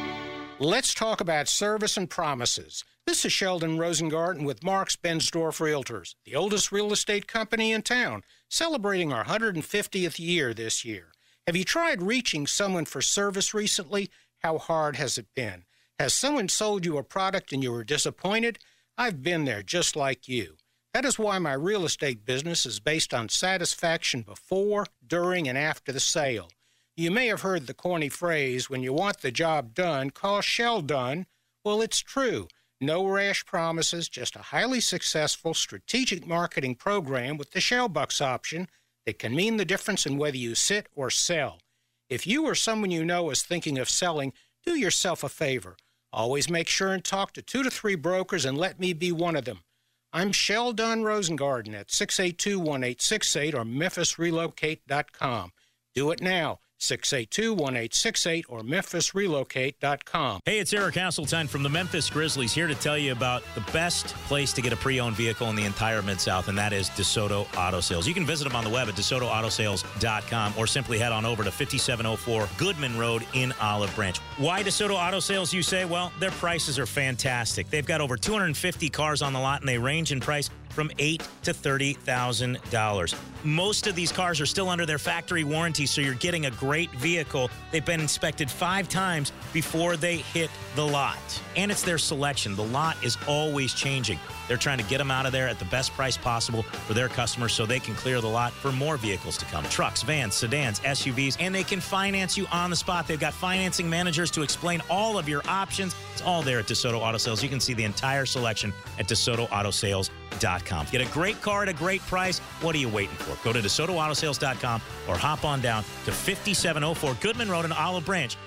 Let's talk about service and promises. This is Sheldon Rosengarten with Marks Bensdorf Realtors, the oldest real estate company in town, celebrating our one hundred fiftieth year this year. Have you tried reaching someone for service recently? How hard has it been? Has someone sold you a product and you were disappointed? I've been there just like you. That is why my real estate business is based on satisfaction before, during, and after the sale. You may have heard the corny phrase, when you want the job done, call Sheldon. Well, it's true. No rash promises, just a highly successful strategic marketing program with the Shellbucks option that can mean the difference in whether you sit or sell. If you or someone you know is thinking of selling, do yourself a favor. Always make sure and talk to two to three brokers and let me be one of them. I'm Sheldon Rosengarten at six eight two, one eight six eight or memphis relocate dot com. Do it now. six eight two, one eight six eight or memphis relocate dot com. Hey, it's Eric Hasseltine from the Memphis Grizzlies here to tell you about the best place to get a pre-owned vehicle in the entire Mid-South, and that is DeSoto Auto Sales. You can visit them on the web at desoto auto sales dot com or simply head on over to fifty-seven oh four Goodman Road in Olive Branch. Why DeSoto Auto Sales, you say? Well, their prices are fantastic. They've got over two hundred fifty cars on the lot, and they range in price from eight thousand dollars to thirty thousand dollars. Most of these cars are still under their factory warranty, so you're getting a great vehicle. They've been inspected five times before they hit the lot. And it's their selection. The lot is always changing. They're trying to get them out of there at the best price possible for their customers so they can clear the lot for more vehicles to come. Trucks, vans, sedans, S U Vs, and they can finance you on the spot. They've got financing managers to explain all of your options. It's all there at DeSoto Auto Sales. You can see the entire selection at desoto auto sales dot com. Get a great car at a great price. What are you waiting for? Go to desoto auto sales dot com or hop on down to fifty-seven oh four Goodman Road in Olive Branch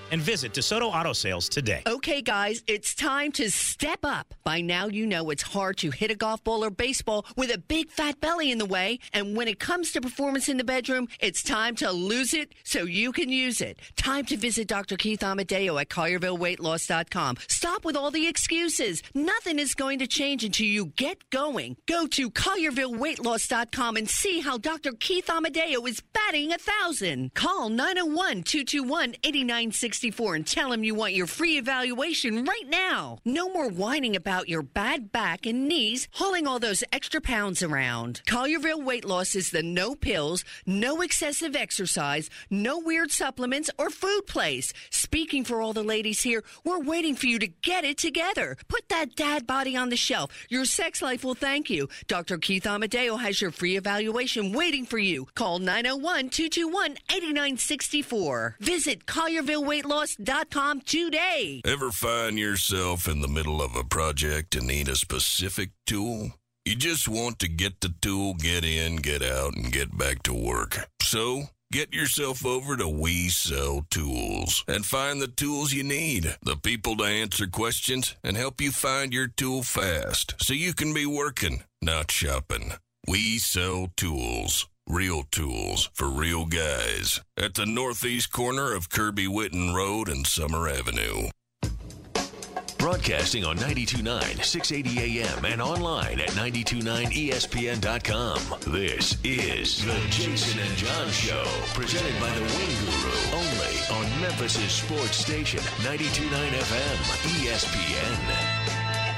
and visit DeSoto Auto Sales today. Okay, guys, it's time to step up. By now, you know it's hard to hit a golf ball or baseball with a big fat belly in the way. And when it comes to performance in the bedroom, it's time to lose it so you can use it. Time to visit Doctor Keith Amadeo at Collierville Weight Loss dot com. Stop with all the excuses. Nothing is going to change until you get going. Go to Collierville Weight Loss dot com and see how Doctor Keith Amadeo is batting a thousand. Call nine oh one, two two one, eight nine six four and tell him you want your free evaluation right now. No more whining about your bad back and knees, hauling all those extra pounds around. Collierville Weight Loss is the no pills, no excessive exercise, no weird supplements or food place. Speaking for all the ladies here, we're waiting for you to get it together. Put that dad body on the shelf. Your sex life will thank you. Doctor Keith Amadeo has your free evaluation waiting for you. Call nine oh one, two two one, eight nine six four. Visit Collierville Weight Loss dot com today. Ever find yourself in the middle of a project and need a specific tool? You just want to get the tool, get in, get out, and get back to work. So, get yourself over to We Sell Tools and find the tools you need, the people to answer questions, and help you find your tool fast so you can be working, not shopping. We Sell Tools. Real tools for real guys at the northeast corner of Kirby Whitten Road and Summer Avenue. Broadcasting on ninety-two point nine, six eighty A M and online at nine two nine E S P N dot com. This is the Jason and John Show, presented by the Wing Guru, only on Memphis' sports station, ninety-two point nine F M, E S P N.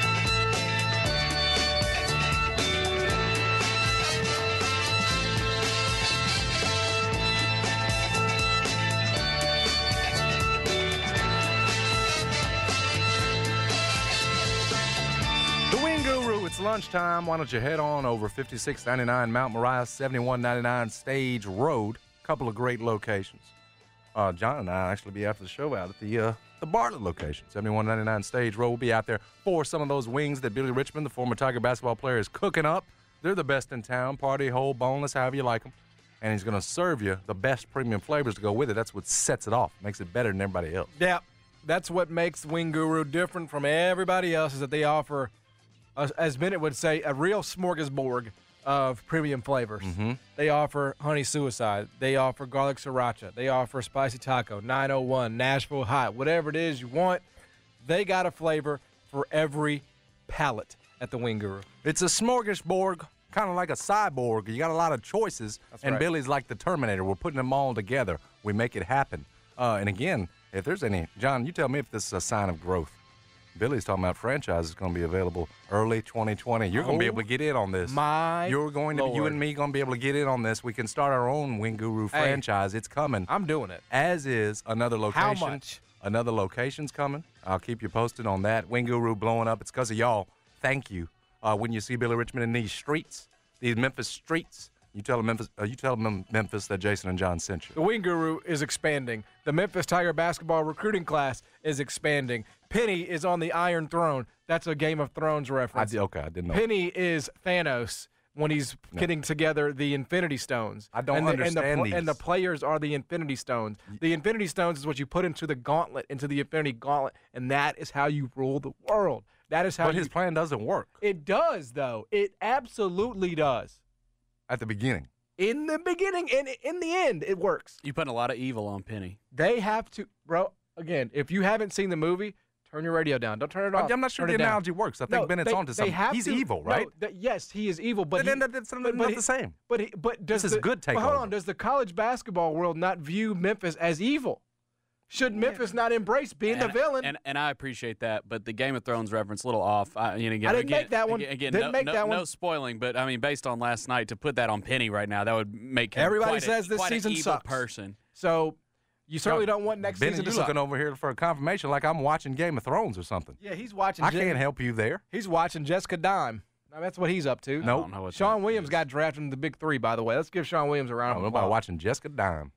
It's lunchtime. Why don't you head on over fifty-six ninety-nine Mount Moriah, seventy-one ninety-nine Stage Road. Couple of great locations. Uh, John and I actually be after the show out at the uh, the Bartlett location, seventy-one ninety-nine Stage Road. We'll be out there for some of those wings that Billy Richmond, the former Tiger basketball player, is cooking up. They're the best in town, party, whole, boneless, however you like them. And he's going to serve you the best premium flavors to go with it. That's what sets it off, makes it better than everybody else. Yeah, that's what makes Wing Guru different from everybody else is that they offer, uh, as Bennett would say, a real smorgasbord of premium flavors. Mm-hmm. They offer honey suicide. They offer garlic sriracha. They offer spicy taco, nine oh one, Nashville hot, whatever it is you want. They got a flavor for every palate at the Wing Guru. It's a smorgasbord, kind of like a cyborg. You got a lot of choices, That's and right. Billy's like the Terminator. We're putting them all together. We make it happen. Uh, and again, if there's any, John, you tell me if this is a sign of growth. Billy's talking about franchise is going to be available early twenty twenty. You're going to be Oh, able to get in on this. my You're going to, you Lord. and me going to be able to get in on this. We can start our own Wing Guru Hey, franchise. It's coming. I'm doing it. As is another location. How much? Another location's coming. I'll keep you posted on that. Wing Guru blowing up. It's because of y'all. Thank you. Uh, when you see Billy Richmond in these streets, these Memphis streets, you tell them Memphis. Uh, you tell them Memphis that Jason and John sent you. The Wing Guru is expanding. The Memphis Tiger basketball recruiting class is expanding. Penny is on the Iron Throne. That's a Game of Thrones I reference. did, okay, I didn't know. Penny is Thanos when he's No. getting together the Infinity Stones. I don't and the, understand and the, these. And the players are the Infinity Stones. The Infinity Stones is what you put into the gauntlet, into the Infinity Gauntlet, and that is how you rule the world. That is how But you, his plan doesn't work It does, though. It absolutely does. at the beginning. In the beginning and in the end, it works. You putting a lot of evil on Penny. They have to, bro. Again, if you haven't seen the movie, turn your radio down. Don't turn it off. I'm not sure Turn the it down. analogy works. I think No, Bennett's they- onto they something. have He's to- evil, no, right? that- yes, he is evil, but But then he- that- that's but- not but he- the same. But he, but does This is the- good but hold takeover. on, does the college basketball world not view Memphis as evil? Should Memphis not embrace being and, the villain? And, and I appreciate that, but the Game of Thrones reference a little off. I, you know, again, I didn't again, make that one. Again, again, Didn't no, make no, that one. no spoiling, but I mean, based on last night, to put that on Penny right now, that would make him Everybody quite says a, this quite season an evil sucks. person. So you certainly don't want next Benny, season to you're suck. looking over here for a confirmation like I'm watching Game of Thrones or something. Yeah, he's watching. I Je- can't help you there. He's watching Jessica Dime. Now, that's what he's up to. Nope. don't know what Sean that Williams is. got drafted in the Big Three, by the way. Let's give Sean Williams a I round don't of know about applause. watching Jessica Dime.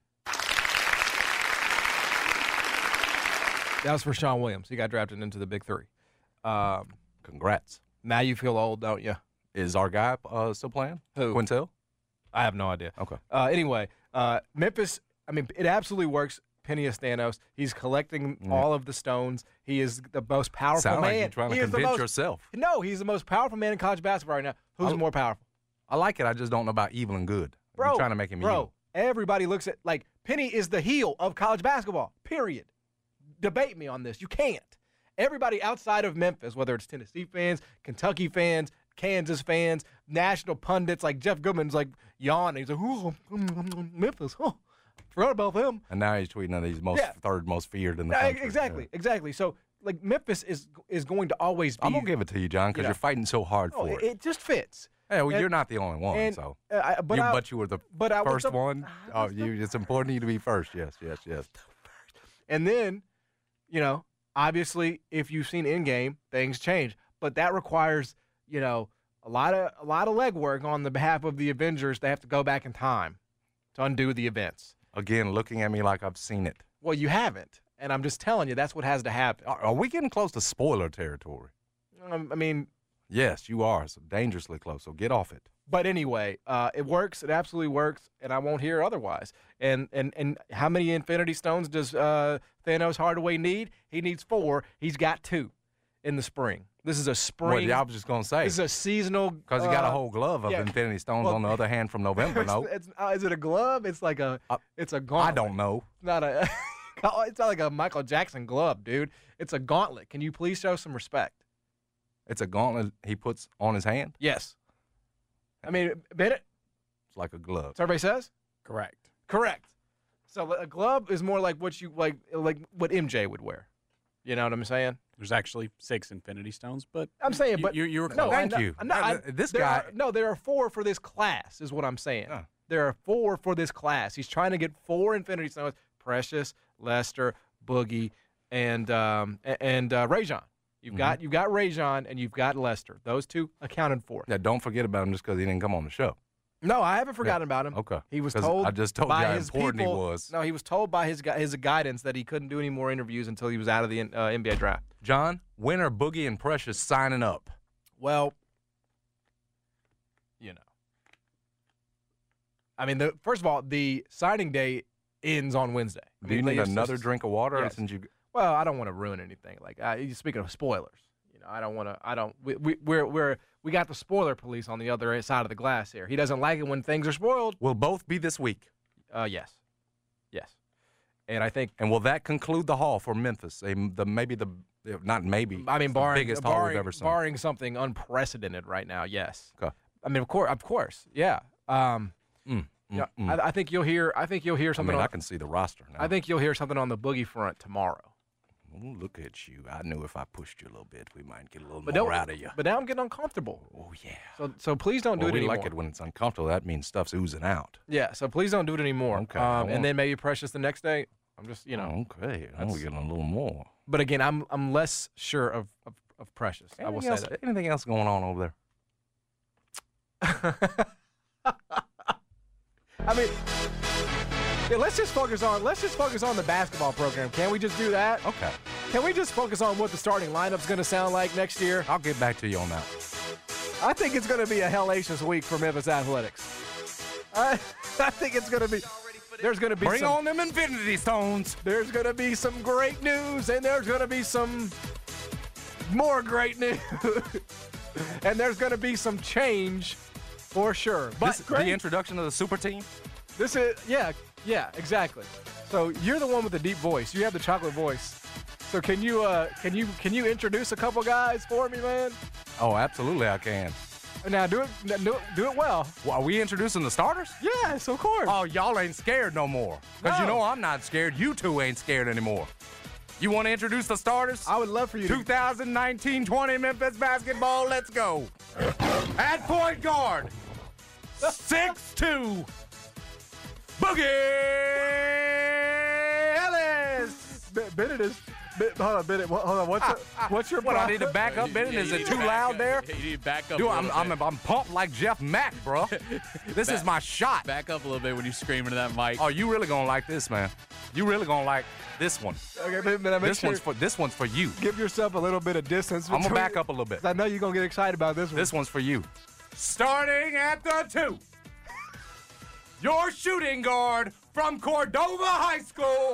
That was for Sean Williams. He got drafted into the Big Three. Um, Congrats. now you feel old, don't you? Is our guy uh, still playing? Who? Quintel? I have no idea. Okay. Uh, anyway, uh, Memphis, I mean, it absolutely works. Phineas Thanos. He's collecting mm. all of the stones. He is the most powerful Sound man. Like you're trying he to convince most, yourself. No, he's the most powerful man in college basketball right now. Who's I, more powerful? I like it. I just don't know about evil and good. Bro, you're trying to make him bro, evil. Everybody looks at, like, Penny is the heel of college basketball, period. Debate me on this. You can't. Everybody outside of Memphis, whether it's Tennessee fans, Kentucky fans, Kansas fans, national pundits like Jeff Goodman's like yawning. He's like, oh, Memphis, oh, forgot about them. And now he's tweeting that he's most Yeah. third most feared in the Yeah, country. exactly, Yeah. exactly. So, like, Memphis is is going to always be. I'm going to give it to you, John, because you know, you're fighting so hard no, for it. it. It just fits. Yeah, well, And- you're not the only one, and, so. uh, I, but, you, I, but you were the but I was first the- one. Oh, you, it's important to you to be first. Yes, yes, yes. And then, you know, obviously, if you've seen Endgame, things change. But that requires, you know, a lot of a lot of legwork on the behalf of the Avengers. They have to go back in time to undo the events. Again, looking at me like I've seen it. Well, you haven't, and I'm just telling you that's what has to happen. Are, are we getting close to spoiler territory? Um, I mean, yes, you are. So dangerously close. So get off it. but anyway, uh, it works. It absolutely works, and I won't hear otherwise. And and and how many Infinity Stones does uh, Thanos Hardaway need? He needs four. He's got two in the spring. This is a spring. Well, yeah, I was just going to say. This is a seasonal. Because you got a uh, whole glove of yeah. Infinity Stones Well, on the other hand from November, no? It's, it's, uh, is it a glove? It's like a. Uh, it's a gauntlet. I don't know. It's not a. It's not like a Michael Jackson glove, dude. It's a gauntlet. Can you please show some respect? It's a gauntlet he puts on his hand? Yes. I mean, Bennett. It's like a glove. So everybody says. Correct. Correct. So a glove is more like what you like, like what M J would wear. You know what I'm saying? There's actually six Infinity Stones, but I'm saying, you, but you, you were no, close. Thank I, you. No, I, Uh, this there guy- are- no, there are four for this class, is what I'm saying. Huh. There are four for this class. He's trying to get four Infinity Stones: Precious, Lester, Boogie, and um, a- and uh, Rajon. You've Mhm. got you've got Rajon and you've got Lester. Those two accounted for. Yeah, don't forget about him just because he didn't come on the show. No, I haven't forgotten about him. Okay. He was 'Cause told. I just told by you how his important people, he was. No, he was told by his gu- his guidance that he couldn't do any more interviews until he was out of the uh, N B A draft. John, when are Boogie and Precious signing up? Well, you know, I mean, the first of all, the signing day ends on Wednesday. I Do you mean, need it's another just- drink of water? Yes. Since you, Well, I don't want to ruin anything. Like, uh, speaking of spoilers, you know, I don't want to. I don't. We, we we're we're we got the spoiler police on the other side of the glass here. He doesn't like it when things are spoiled. will both be this week. Uh, yes, yes, and I think. And will that conclude the haul for Memphis? A, the maybe the not maybe. I mean, the barring biggest haul barring, we've ever seen. barring something unprecedented right now. Yes. Okay. I mean, of course, of course, yeah. Um, Mm, yeah, mm, mm. I, I think you'll hear. I think you'll hear I something. mean, on, I can see the roster now. I think you'll hear something on the Boogie front tomorrow. Ooh, look at you. I knew if I pushed you a little bit, we might get a little But more don't- out of you. But now I'm getting uncomfortable. Oh, yeah. So so please don't Well, do it we anymore. like it when it's uncomfortable. That means stuff's oozing out. Yeah. So please don't do it anymore. Okay, I Um, and won't. then maybe Precious the next day. I'm just you know. Okay. Now that's- we're getting a little more. But again, I'm I'm less sure of of, of Precious. I will Anything say else, that. anything else going on over there? I mean, yeah, let's just focus on let's just focus on the basketball program. Can we just do that? Okay. Can we just focus on what the starting lineup's going to sound like next year? I'll get back to you on that. I think it's going to be a hellacious week for Memphis athletics. I, I think it's going to be. There's going to be Bring some, on them Infinity Stones. There's going to be some great news, and there's going to be some more great news, and there's going to be some change for sure. But This, the great- introduction of the super team? This is yeah, yeah, exactly. So you're the one with the deep voice. You have the chocolate voice. So can you uh can you can you introduce a couple guys for me, man? Oh, absolutely I can. Now do it do it, do it well. Well, are we introducing the starters? Yes, of course. Oh, y'all ain't scared no more. Because you No. know I'm not scared. You two ain't scared anymore. You want to introduce the starters? I would love for you to twenty nineteen twenty Memphis basketball. Let's go. At point guard, six two, Boogie Ellis. B- Bennett is B- hold on, Bennett. Hold on. What's your, what's your What, I need to problem? back up, Bennett? Is it too loud there? You need to back up Dude, a I'm, little I'm, bit. I'm pumped like Jeff Mack, bro. This is Back- my shot. Back up a little bit when you scream into that mic. Oh, you really gonna like this, man. You really gonna like this one. Okay, but, but I make This sure one's for this one's for you. give yourself a little bit of distance. I'm gonna between- back up a little bit. I know you're gonna get excited about this one. This one's for you. Starting at the two, your shooting guard from Cordova High School,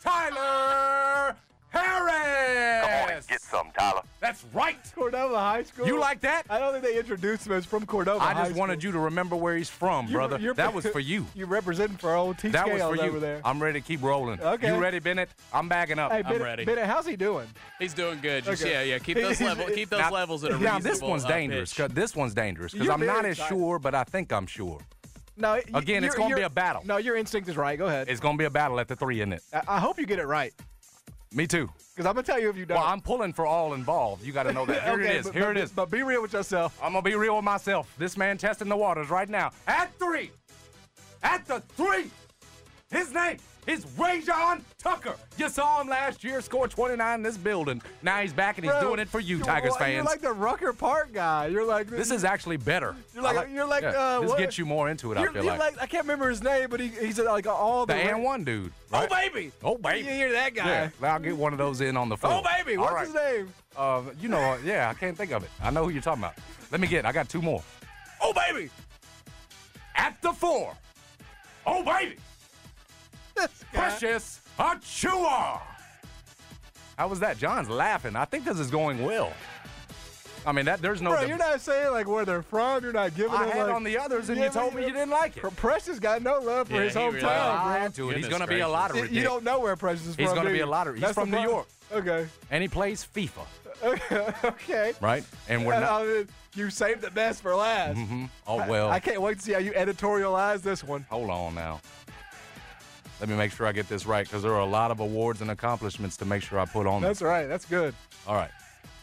Tyler Harris. Come on and get some, Tyler. That's right. Cordova High School. You like that? I don't think they introduced him as from Cordova I High just wanted School. you to remember where he's from, You- brother. you're- That was for you. You representing for old T. That was Scales for you. over there. I'm ready to keep rolling. Okay. You ready, Bennett? I'm backing up. Hey, I'm Bennett, ready. Bennett, how's he doing? He's doing good. Just, Okay. Yeah, yeah. Keep those level. Keep those Now- levels at a Now reasonable this one's uh, dangerous. pitch. 'cause This one's dangerous because You're I'm not very as excited. sure, but I think I'm sure. No, y- Again, it's you're- gonna be you're- a battle. No, your instinct is right. Go ahead. It's going to be a battle at the three, isn't it? I, I hope you get it right. Me too. Because I'm going to tell you if you don't. Well, I'm pulling for all involved. You got to know that. Here Okay, it is. but- Here but- it is. But be real with yourself. I'm going to be real with myself. This man testing the waters right now. At three. At the three. His name is Rajon Tucker. You saw him last year score twenty-nine in this building. Now he's back and he's Bro, doing it for you, you're- Tigers well, fans. You're like the Rucker Park guy. You're like This is actually better. You're like, I you're like yeah, uh, this what? gets you more into it. I You're, feel you're like. like I can't remember his name, but he, he's like all the the and one dude. Right? Oh baby. Oh baby. You hear that guy? Yeah, I'll get one of those in on the phone. Oh baby. All What's right. his name? Uh, you know, yeah, I can't think of it. I know who you're talking about. Let me get. I got two more. Oh baby. At the four. Oh baby. Precious Achua. How was that? John's laughing. I think this is going well. I mean, that there's no. Bro, deb- you're not saying like where they're from. You're not giving I them had like, on the others, and Yeah, you told but me you didn't like it. Precious got no love for Yeah, his he hometown, really- bro. I had to, and he's Goodness going to be a gracious. lottery You pick. don't know where Precious is He's from. gonna do be you? a lottery. He's That's from the New pro- York. Okay. And he plays FIFA, Okay. okay. right? And we're And, not. uh, you saved the best for last. hmm Oh well. I, I can't wait to see how you editorialize this one. Hold on now. Let me make sure I get this right because there are a lot of awards and accomplishments to make sure I put on. That's this. right. That's good. All right.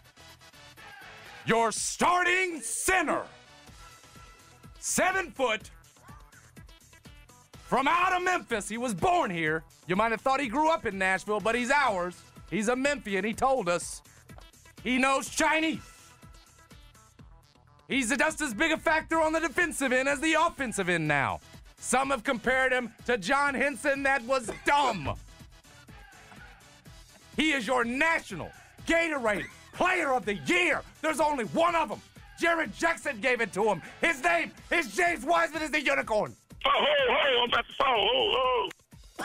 Your starting center. Seven foot. From out of Memphis. He was born here. You might have thought he grew up in Nashville, but he's ours. He's a Memphian. He told us. He knows Chinese. He's just as big a factor on the defensive end as the offensive end now. Some have compared him to John Henson. That was dumb. He is your national Gatorade Player of the Year. There's only one of them. Jared Jackson gave it to him. His name is James Wiseman is the unicorn. Oh, oh, oh, I'm about to fall. Oh, oh.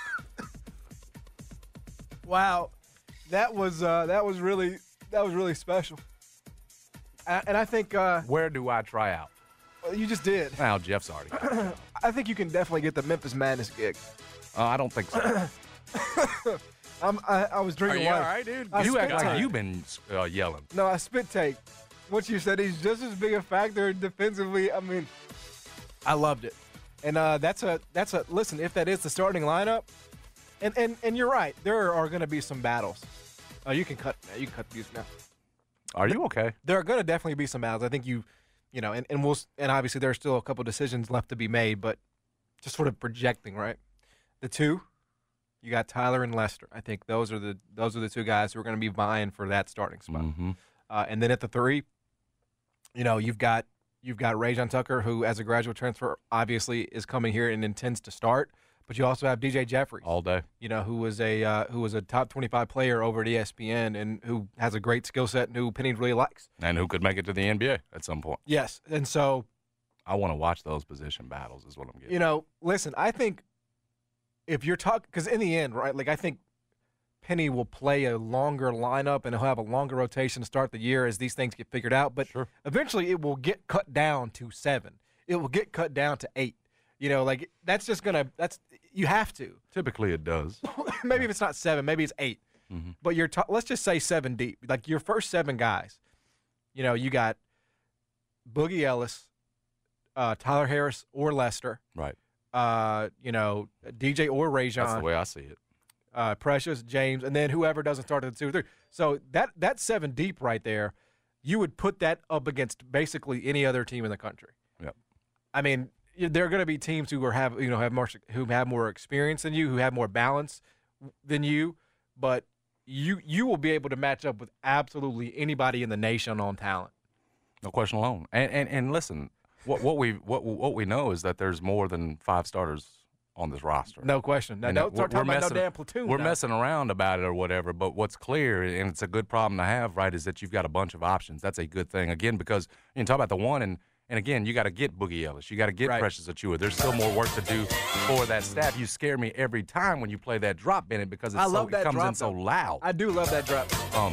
Wow, that was uh, that was really that was really special. A- And I think uh, Where do I try out? you just did. Well, Jeff's already. Uh, I think you can definitely get the Memphis Madness gig. I don't think so. I'm, I, I was Are drinking you wine. all right, dude? I you spit act like take. you've been uh, yelling. No, I spit take. Once you said he's just as big a factor defensively, I mean, I loved it. And uh, that's a that's a listen. If that is the starting lineup, and and, and you're right, there are going to be some battles. Oh, you can cut. You can cut these now. Are you okay? There are going to definitely be some battles. I think you, you know, and, and we'll and obviously there's still a couple decisions left to be made, but just sort of projecting, right? The two, you got Tyler and Lester. I think those are the those are the two guys who are going to be vying for that starting spot. Mm-hmm. Uh, and then at the three, you know, you've got you've got Rajon Tucker, who as a graduate transfer obviously is coming here and intends to start. But you also have D J Jeffries, All day. you know, who was a uh, who was a top twenty-five player over at E S P N and who has a great skill set and who Penny really likes. And who could make it to the N B A at some point. Yes, and so I want to watch those position battles is what I'm getting. you know, listen, I think if you're talking, because in the end, right, like I think Penny will play a longer lineup and he'll have a longer rotation to start the year as these things get figured out. But Sure. eventually it will get cut down to seven. It will get cut down to eight. You know, like that's just going to, that's, you have to. Typically it does. Maybe if it's not seven, maybe it's eight. Mm-hmm. But you're, ta- let's just say seven deep. Like your first seven guys, you know, you got Boogie Ellis, uh, Tyler Harris or Lester. Right. Uh, you know, D J or Rajon. That's the way I see it. Uh, Precious, James, and then whoever doesn't start at the two or three. So that that seven deep right there, you would put that up against basically any other team in the country. Yep. I mean, y- there are going to be teams who are have you know have more who have more experience than you, who have more balance than you, but you you will be able to match up with absolutely anybody in the nation on talent. No question alone. And and, and listen, what what we what what we know is that there's more than five starters on this roster. No question. Now, And don't start we're talking about no messing- damn platoon. We're now. messing around about it or whatever, but what's clear, and it's a good problem to have, right, is that you've got a bunch of options. That's a good thing. Again, because you can talk about the one, and And again, you got to get Boogie Ellis. You got to get Right. Precious Achua. There's still more work to do for that staff. You scare me every time when you play that drop, Bennett, because it's I so, love that it comes drop, in so though. loud. I do love that drop. Um,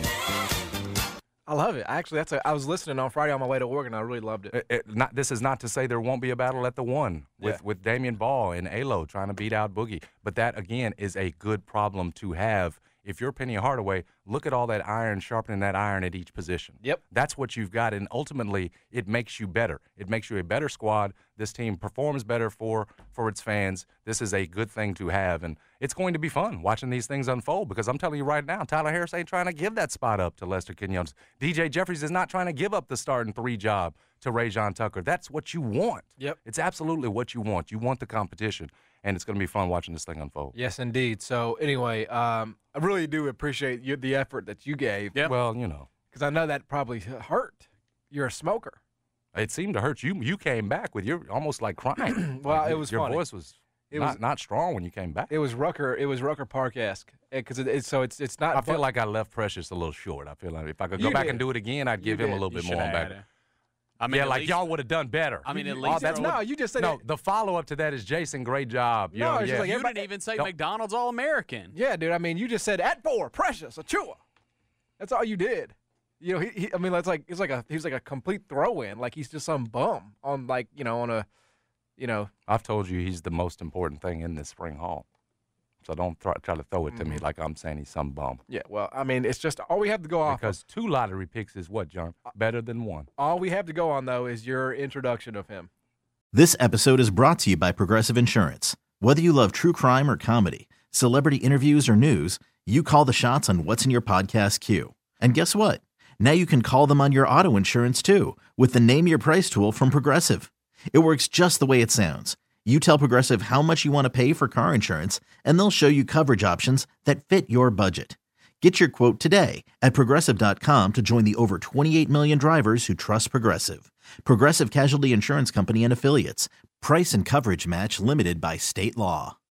I love it. Actually, that's a, I was listening on Friday on my way to work, and I really loved it. it, it not, this is not to say there won't be a battle at the one with, Yeah. with Damian Ball and Alo trying to beat out Boogie. But that, again, is a good problem to have. If you're Penny Hardaway, look at all that iron, sharpening that iron at each position. Yep. That's what you've got, and ultimately it makes you better. It makes you a better squad. This team performs better for, for its fans. This is a good thing to have, and it's going to be fun watching these things unfold because I'm telling you right now, Tyler Harris ain't trying to give that spot up to Lester Quinones. D J Jeffries is not trying to give up the starting three job to Rajon Tucker. That's what you want. Yep. It's absolutely what you want. You want the competition, and it's going to be fun watching this thing unfold. Yes, indeed. So anyway, um, I really do appreciate you, the effort that you gave. Yeah. Well, you know. Because I know that probably hurt. You're a smoker. It seemed to hurt you. You came back with your almost like crying. Well, Like, it was your funny. voice was It not was- not strong when you came back. It was Rucker. It was Rucker Park-esque. Because it, it's so it's it's not. I feel like I left Precious a little short. I feel like if I could go You back did. and do it again, I'd You give him a did. little You bit more shoulda on back. had it. I mean, yeah, at like least- y'all would have done better. I mean, at Oh, least that's no, you just said no. it. The follow up to that is Jason. Great job. You No, know, it's just yeah. like You everybody- didn't even say Don't- McDonald's All-American. Yeah, dude. I mean, you just said at four, Precious Achua. That's all you did. You know, he, he I mean, that's like it's like a he was like a complete throw-in. Like he's just some bum on like you know on a, you know. I've told you he's the most important thing in this spring haul. So don't try, try to throw it to Mm-hmm. me like I'm saying he's some bum. Yeah. Well, I mean, it's just all we have to go off. Because two lottery picks is what, John? Better than one. All we have to go on though is your introduction of him. This episode is brought to you by Progressive Insurance. Whether you love true crime or comedy, celebrity interviews or news, you call the shots on what's in your podcast queue. And guess what? Now you can call them on your auto insurance too with the Name Your Price tool from Progressive. It works just the way it sounds. You tell Progressive how much you want to pay for car insurance, and they'll show you coverage options that fit your budget. Get your quote today at Progressive dot com to join the over twenty-eight million drivers who trust Progressive. Progressive Casualty Insurance Company and Affiliates. Price and coverage match limited by state law.